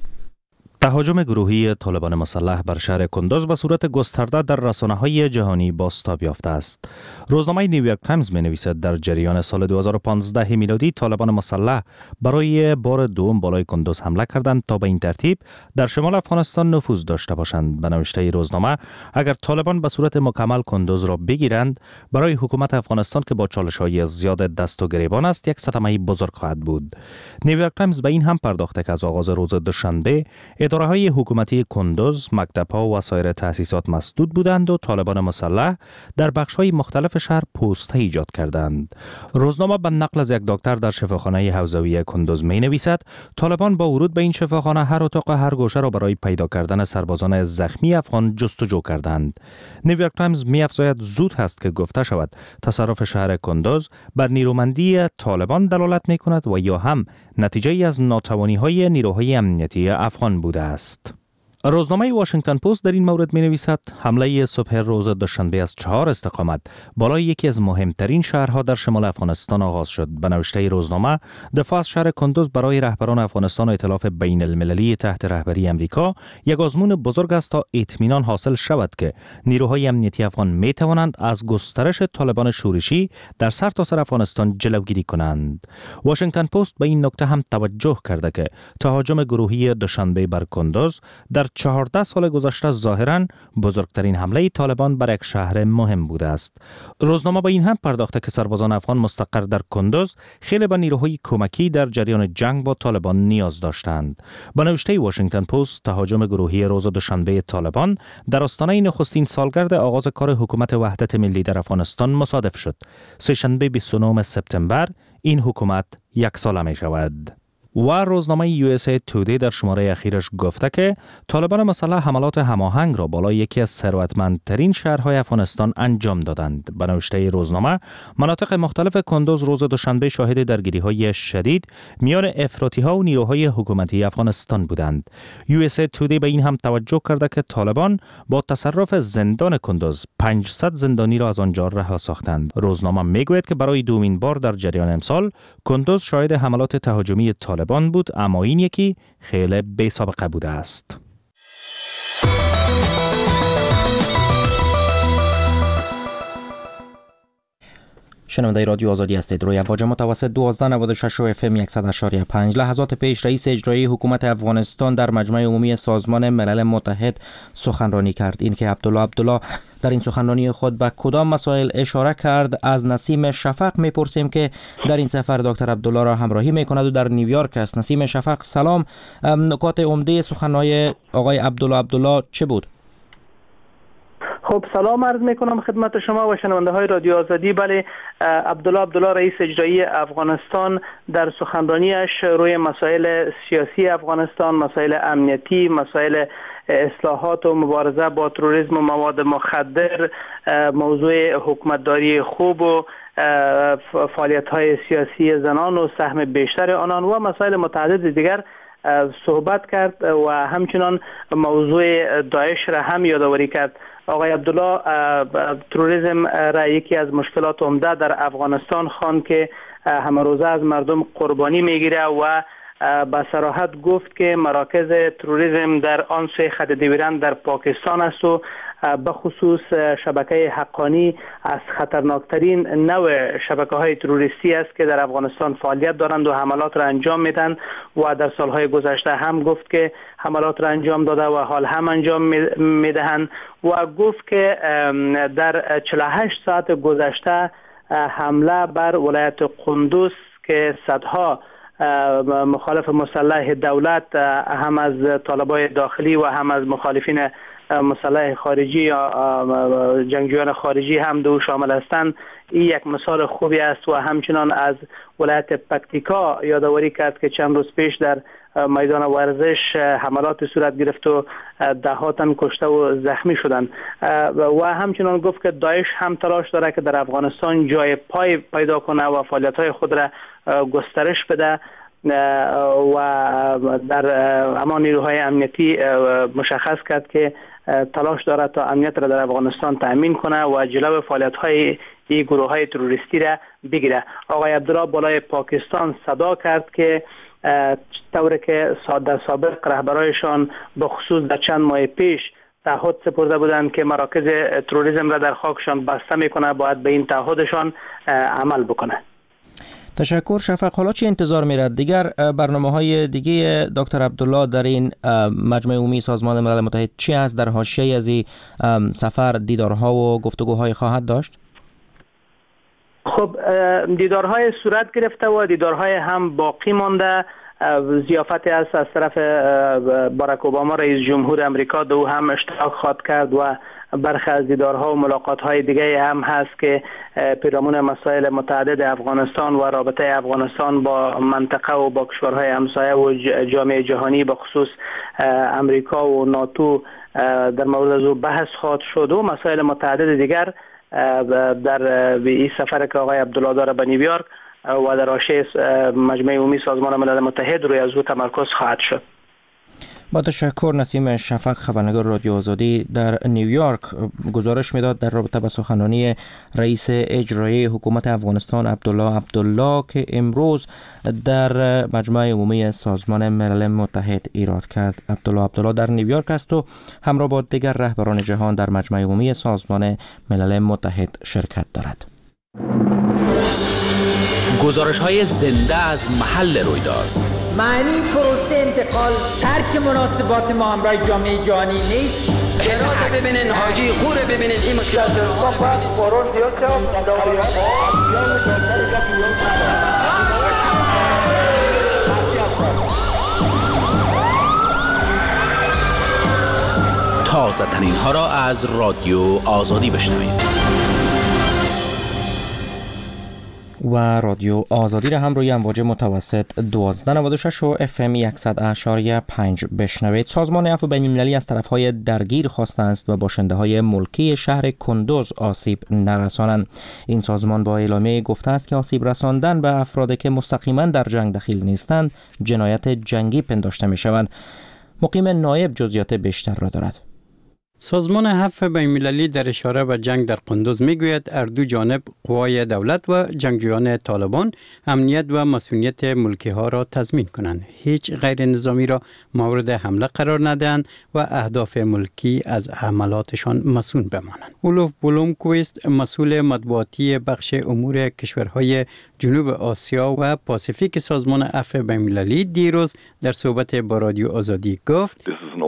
تهاجم گروهی طالبان مسلح بر شهر کندوز به صورت گسترده در رسانه‌های جهانی بازتاب یافته است. روزنامه نیویورک تایمز می‌نویسد در جریان سال 2015 میلادی طالبان مسلح برای بار دوم بالای کندوز حمله کردند تا به این ترتیب در شمال افغانستان نفوذ داشته باشند. به نوشته روزنامه اگر طالبان به صورت مکمل کندوز را بگیرند برای حکومت افغانستان که با چالش‌های زیاد دست و گریبان است یک صدمه بزرگ خواهد بود. نیویورک تایمز به این هم پرداخته که از آغاز روز دوشنبه اداره‌های حکومتی کندوز، مکتب‌ها و سایر تأسیسات مسدود بودند و طالبان مسلح در بخش‌های مختلف شهر پوسته ایجاد کردند. روزنامه به نقل از یک دکتر در شفاخانه حوزوی کندوز می‌نویسد طالبان با ورود به این شفاخانه هر اتاق و هر گوشه را برای پیدا کردن سربازان زخمی افغان جستجو کردند. نیویورک تایمز می‌افزاید زود هست که گفته شود تصرف شهر کندوز بر نیرومندی طالبان دلالت می‌کند و یا هم نتیجه‌ای از ناتوانی‌های نیروهای امنیتی افغان بوده است. روزنامه واشنگتن پست در این مورد می نویسد حمله صبح روز دوشنبه از 4 استقامت بالای یکی از مهمترین شهرها در شمال افغانستان آغاز شد. به نوشته روزنامه دفاع از شهر کندوز برای رهبران افغانستان و ائتلاف بین المللی تحت رهبری امریکا یک آزمون بزرگ است تا اطمینان حاصل شود که نیروهای امنیتی افغان می توانند از گسترش طالبان شورشی در سرتاسر افغانستان جلوگیری کنند. واشنگتن پست به این نکته هم توجه کرده که تهاجم گروهی دوشنبه بر کندوز در 14 سال گذشته ظاهراً بزرگترین حمله طالبان بر یک شهر مهم بوده است. روزنامه به این هم پرداخته که سربازان افغان مستقر در کندوز خیلی به نیروهای کمکی در جریان جنگ با طالبان نیاز داشتند. با نوشته واشنگتن پست تهاجم گروهی روز دوشنبه طالبان در آستانه نخستین سالگرد آغاز کار حکومت وحدت ملی در افغانستان مصادف شد. سه‌شنبه 29 سپتامبر این حکومت یک ساله می شود. و روزنامه USA Today در شماره اخیرش گفته که طالبان مسلح حملات هماهنگ را بالای یکی از ثروتمندترین شهرهای افغانستان انجام دادند. به نوشته روزنامه مناطق مختلف کندوز روز دوشنبه شاهد درگیری‌های شدید میان افراطی‌ها و نیروهای حکومتی افغانستان بودند. USA Today به این هم توجه کرده که طالبان با تصرف زندان کندوز 500 زندانی را از آنجا رها ساختند. روزنامه میگوید که برای دومین بار در جریان امسال کندوز شاهد حملات تهاجمی طالبان بود، اما این یکی خیلی بی سابقه بوده است. شنونده رادیو آزادی هستید. روی امواج متوسط 1296 و FM 100.5. لحظات پیش رئیس اجرایی حکومت افغانستان در مجمع عمومی سازمان ملل متحد سخنرانی کرد. این که عبدالله در این سخنرانی خود به کدام مسائل اشاره کرد از نسیم شفق میپرسیم که در این سفر دکتر عبدالله را همراهی میکند و در نیویورک است. نسیم شفق سلام. نکات عمده سخنرانی آقای عبدالله چه بود؟ خب سلام عرض میکنم خدمت شما و شنونده های رادیو آزادی. بله، عبدالله رئیس اجرایی افغانستان در سخنرانیش روی مسائل سیاسی افغانستان، مسائل امنیتی، مسائل اصلاحات و مبارزه با تروریسم و مواد مخدر، موضوع حکومتداری خوب و فعالیت های سیاسی زنان و سهم بیشتر آنان و مسائل متعدد دیگر صحبت کرد و همچنان موضوع داعش را هم یادآوری کرد. آقای عبدالله تروریسم را یکی از مشکلات عمده در افغانستان خواند که همه روزه از مردم قربانی میگیره و با صراحت گفت که مراکز تروریسم در آن سوی خط دیورند در پاکستان است و به خصوص شبکه حقانی از خطرناکترین نوع شبکه های تروریستی است که در افغانستان فعالیت دارند و حملات را انجام میدن و در سالهای گذشته هم گفت که حملات را انجام داده و حال هم انجام میدهند و گفت که در 48 ساعت گذشته حمله بر ولایت قندوز که صدها مخالف مسلح دولت هم از طالبای داخلی و هم از مخالفین مسلح خارجی یا جنگجویان خارجی هم دو شامل هستند، این یک مثال خوبی است. و همچنان از ولایت پکتیکا یادآوری کرد که چند روز پیش در میدان ورزش حملات صورت گرفت و ده ها تن کشته و زخمی شدند و همچنان گفت که داعش هم تلاش داره که در افغانستان جای پای پیدا کنه و فعالیت‌های خود را گسترش بده و در اما نیروهای امنیتی مشخص کرد که تلاش دارد تا امنیت را در افغانستان تأمین کنه و جلو فعالیت‌های این گروه‌های تروریستی را بگیره. آقای عبدالله بالای پاکستان صدا کرد که طوری که در سابق رهبرایشان به خصوص در چند ماه پیش تعهد سپرده بودند که مراکز تروریسم را در خاکشان بسته میکنه، باید به این تعهدشان عمل بکنه. تشکر شفق. حالا چی انتظار میرد؟ دیگر برنامه‌های دیگه دکتر عبدالله در این مجمع عمومی سازمان ملل متحد چی است؟ در حاشیه از این سفر دیدارها و گفتگوهای خواهد داشت؟ خب دیدارهای صورت گرفته و دیدارهای هم باقی مانده. ضیافتی است از طرف باراک اوباما رئیس جمهور امریکا، دو هم اشتراک خواهد کرد و برخی از دیدارها و ملاقات‌های دیگه هم هست که پیرامون مسائل متعدد افغانستان و رابطه افغانستان با منطقه و با کشورهای همسایه و جامعه جهانی به خصوص امریکا و ناتو در مورد از او بحث خواهد شد و مسائل متعدد دیگر در این سفر که آقای عبدالله داره به نیویورک و در حاشیه مجمع عمومی سازمان ملل متحد روی از او تمرکز خواهد شد. با تشکر. نسیم شفق، خبرنگار رادیو آزادی در نیویورک، گزارش میداد در رابطه با سخنرانی رئیس اجرایی حکومت افغانستان عبدالله که امروز در مجمع عمومی سازمان ملل متحد ایراد کرد. عبدالله در نیویورک است و همراه با دیگر رهبران جهان در مجمع عمومی سازمان ملل متحد شرکت دارد. گزارش‌های زنده از محل رویداد. معنی پروسه انتقال ترک مناسبات ما همراه جامعه جهانی نیست. هرات ببینین، حاجی خوره ببینین، این مشکلات تازه ترین ها را از رادیو آزادی بشنوید. و رادیو آزادی را هم روی امواج متوسط 1296 و FM 100.5 بشنوید. سازمان عفو بین‌المللی از طرف‌های درگیر خواسته است و باشنده‌های ملکی شهر کندوز آسیب نرسانند. این سازمان با اعلامیه گفته است که آسیب رساندن به افرادی که مستقیما در جنگ دخیل نیستند جنایت جنگی پنداشته می‌شوند. مقیم نایب جزئیات بیشتر را دارد. سازمان عفو بین‌المللی در اشاره به جنگ در قندوز میگوید اردو جانب قوای دولت و جنگجویان طالبان امنیت و مسئولیت ملکی ها را تضمین کنند، هیچ غیر نظامی را مورد حمله قرار ندهند و اهداف ملکی از عملاتشان مسئول بمانند. اولوف بلومکویست مسئول مطبوعاتی بخش امور کشورهای جنوب آسیا و پاسیفیک سازمان عفو بین‌المللی دیروز در صحبت با رادیو آزادی گفت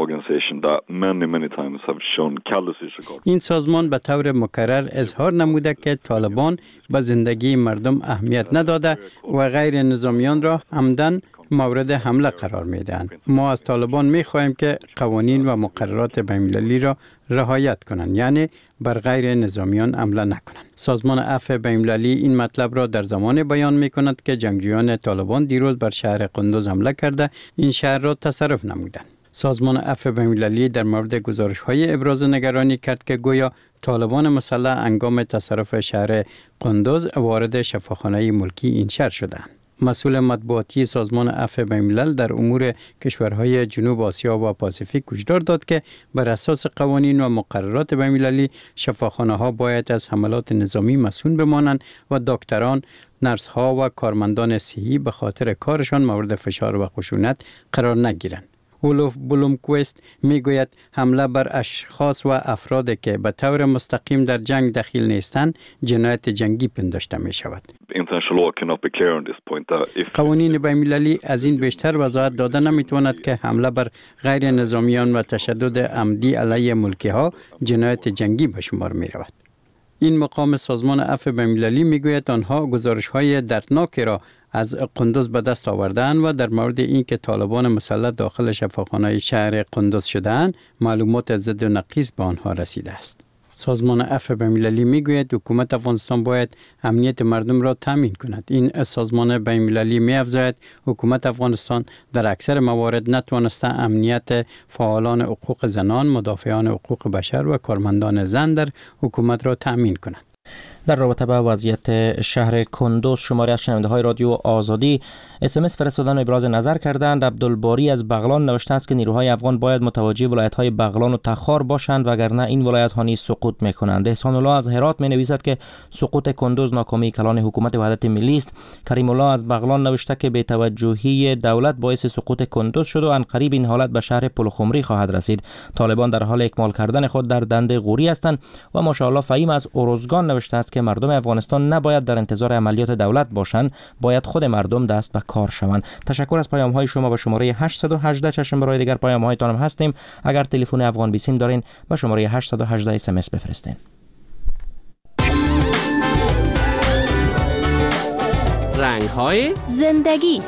این سازمان به طور مکرر اظهار نموده که طالبان به زندگی مردم اهمیت نداده و غیر نظامیان را عمدن مورد حمله قرار میدهند. ما از طالبان میخواهیم که قوانین و مقررات بین‌المللی را رعایت کنند، یعنی بر غیر نظامیان حمله نکنند. سازمان عفو بین‌المللی این مطلب را در زمان بیان میکند که جنگجویان طالبان دیروز بر شهر قندوز حمله کرده این شهر را تصرف نمودند. سازمان عفو بین‌المللی در مورد گزارش‌های ابراز نگرانی کرد که گویا طالبان مسلح هنگام تصرف شهر قندوز وارد شفاخانه ملکی این شهر شدند. مسئول مطبوعاتی سازمان عفو بین‌الملل در امور کشورهای جنوب آسیا و پاسیفیک هشدار داد که بر اساس قوانین و مقررات بین‌المللی شفاخانه‌ها باید از حملات نظامی مسئول بمانند و دکتران، نرس‌ها و کارمندان صحی به خاطر کارشان مورد فشار و خشونت قرار نگیرند. اولوف بلومکویست میگوید حمله بر اشخاص و افرادی که به طور مستقیم در جنگ دخیل نیستند جنایت جنگی پنداشته می شود. قوانین بین‌المللی از این بیشتر وضاحت داده نمیتواند که حمله بر غیر نظامیان و تشدد عمدی علیه ملکی ها جنایت جنگی به شمار می رود. این مقام سازمان عفو بین‌المللی میگوید آنها گزارش‌های دردناکی را از قندوز به دست آوردن و در مورد اینکه طالبان مسلح داخل شفاخانه شهر قندوز شدند معلومات ضد و نقیض به آنها رسیده است. سازمان عفو بین‌المللی میگوید حکومت افغانستان باید امنیت مردم را تامین کند. این سازمان بین‌المللی می‌افزاید حکومت افغانستان در اکثر موارد نتوانسته امنیت فعالان حقوق زنان، مدافعان حقوق بشر و کارمندان زن در حکومت را تامین کند. در رابطه با وضعیت شهر کندوز شماری از شنونده‌های رادیو آزادی SMS فرستادن و ابراز نظر کردند. عبدالباری از بغلان نوشته است که نیروهای افغان باید متوجه ولایت‌های بغلان و تخار باشند وگرنه این ولایت‌ها نیز سقوط می‌کنند. احسان الله از هرات می‌نویسد که سقوط کندوز ناکامی کلان حکومت وحدت ملی است. کریم الله از بغلان نوشته که بی‌توجهی دولت باعث سقوط کندوز شد و عنقریب این حالت به شهر پلخمری خواهد رسید. طالبان در حال اکمال کردن خود در دنده غوری هستند و ماشاءالله فهیم از اروزگان نوشته است که مردم افغانستان نباید در انتظار عملیات دولت باشند، باید خود مردم دست به کار شوند. تشکر از پیام‌های شما. به شماره 818 چشم برای دیگر پیام‌هایتان هم هستیم. اگر تلفن افغان بیسیم دارین به شماره 818 SMS بفرستین. رنگ‌های زندگی.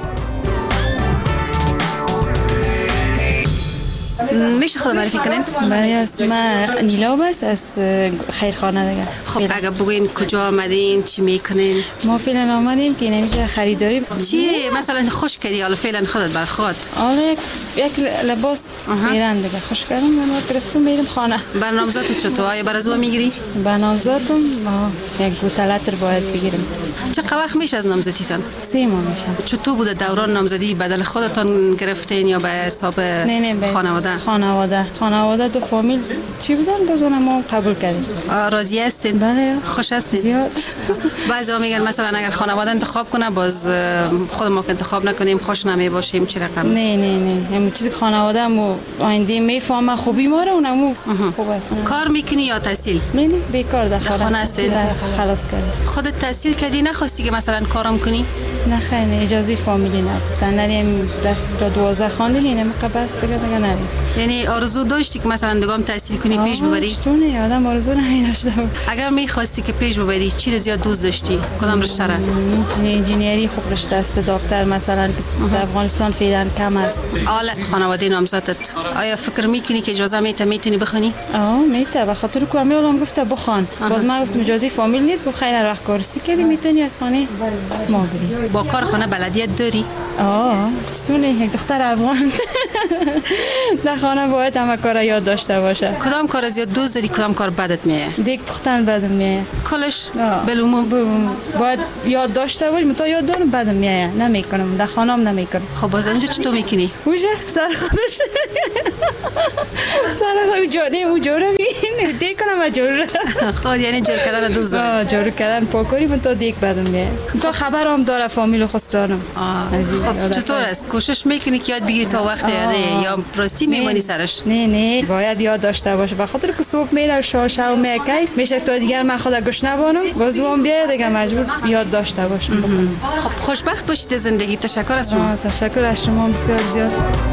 میشه خود معرفی کنین؟ بله، اسم نیلا بس از خیرخانه دیگه. خب اگه بگوین کجا آمدین، چی میکنین؟ ما فعلا آمدیم که نمیشه خریداری. چی مثلا خوش کردی حالا فعلا خودت بر خود؟ آره یک لباس میرن دیگه خوش کردم من گرفتم میرم خانه. برنامه‌زات چطور؟ آیا برازو میگیری؟ برنامه‌زاتم یک بوتلاتر باید بگیرم. چه وقت میشه از نامزدیتون؟ 3 ماه میشه. چطور بوده دوران نامزدی؟ بدل خودتون گرفتین یا به حساب خانواده؟ خانواده دو فامیل چی بودن بازون ما قبول کردیم. راضی هستین؟ بله. خوش هستین؟ زیاد. بعضیا میگن مثلا اگر خانواده انتخاب کنه باز خود ما که انتخاب نکنیم خوش نمی باشیم چی رقم؟ نه همون چیزی که خانواده مو آینده میفهمه خوبی ما رو اونمو خوب است. کار میکنی یا تحصیل؟ نه بیکار در خانه هستین؟ خلاص کردم. خودت تحصیل کردی نخواستی که مثلا کارم کنی؟ نه خیر اجازه فامیلی ندادن. نریم درس تا 12 خواندیم اینم بس دیگه نریم. یعنی آرزو داشتی که مثلا دگام تحصیل کنی پیش ببری؟ چطوره آدم آرزو نمی‌داشته. اگر می‌خواستی که پیش ببری چی رو زیاد دوست داشتی؟ کدام رشته را؟ انجینیری خوب رشته است. دکتر مثلا در افغانستان فعلا کم است. حالا خانواده نامزدت آیا فکر می‌کنی که اجازه میتونی بخونی؟ میته به خاطر که امیلم گفته بخوان. باز من گفتم اجازه فامیل نیست. گفت خیر هر وقت کارسی کردی میتونی از خانه ما بری. با کار خانه بلدیت داری؟ ستونه یک دختر افغان در خانه باید همه کار یاد داشته باشه. کدام کار از یاد دوست داری، کدام کار بدت میاد؟ دیگ پختن بدم میاد. کلش بالعموم باید یاد داشته باش. من تا یاد دارم بدم میاد، نمیکنم، در خانه‌ام نمیکنم. خب باز اونجا چطور میکنی؟ اونجا سر خودش سر خود جاده اونجوره بین دیگ کنم جوره. خود یعنی جور کردن دوست داری؟ جور کردن پاکاری من تا دیگ بدم میاد. تا خبرم داره فامیل و خسرانم. خب چطور است؟ کوشش میکنی که یاد بگیری تا وقت یا راستی میمونی سرش؟ نه باید یاد داشته باشه. به خاطر که صبح میره شام میکی میشه تا دیگر من خدا گوش نبانم بازم بیاد دیگه مجبور یاد داشته باشم. خب خوشبخت باشید زندگی. تشکر از شما. تشکر از شما بسیار زیاد.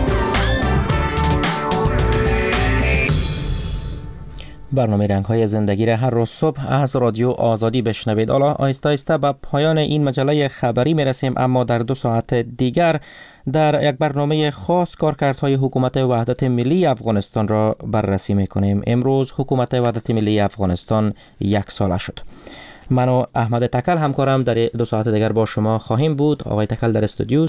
برنامه رنگ‌های زندگی را هر روز صبح از رادیو آزادی بشنوید. حالا آهسته آهسته به پایان این مجله خبری میرسیم، اما در 2 ساعت دیگر در یک برنامه خاص کارکردهای حکومت وحدت ملی افغانستان را بررسی میکنیم. امروز حکومت وحدت ملی افغانستان 1 ساله شد. من و احمد تکل همکارم در 2 ساعت دیگر با شما خواهیم بود. آقای تکل در استودیو.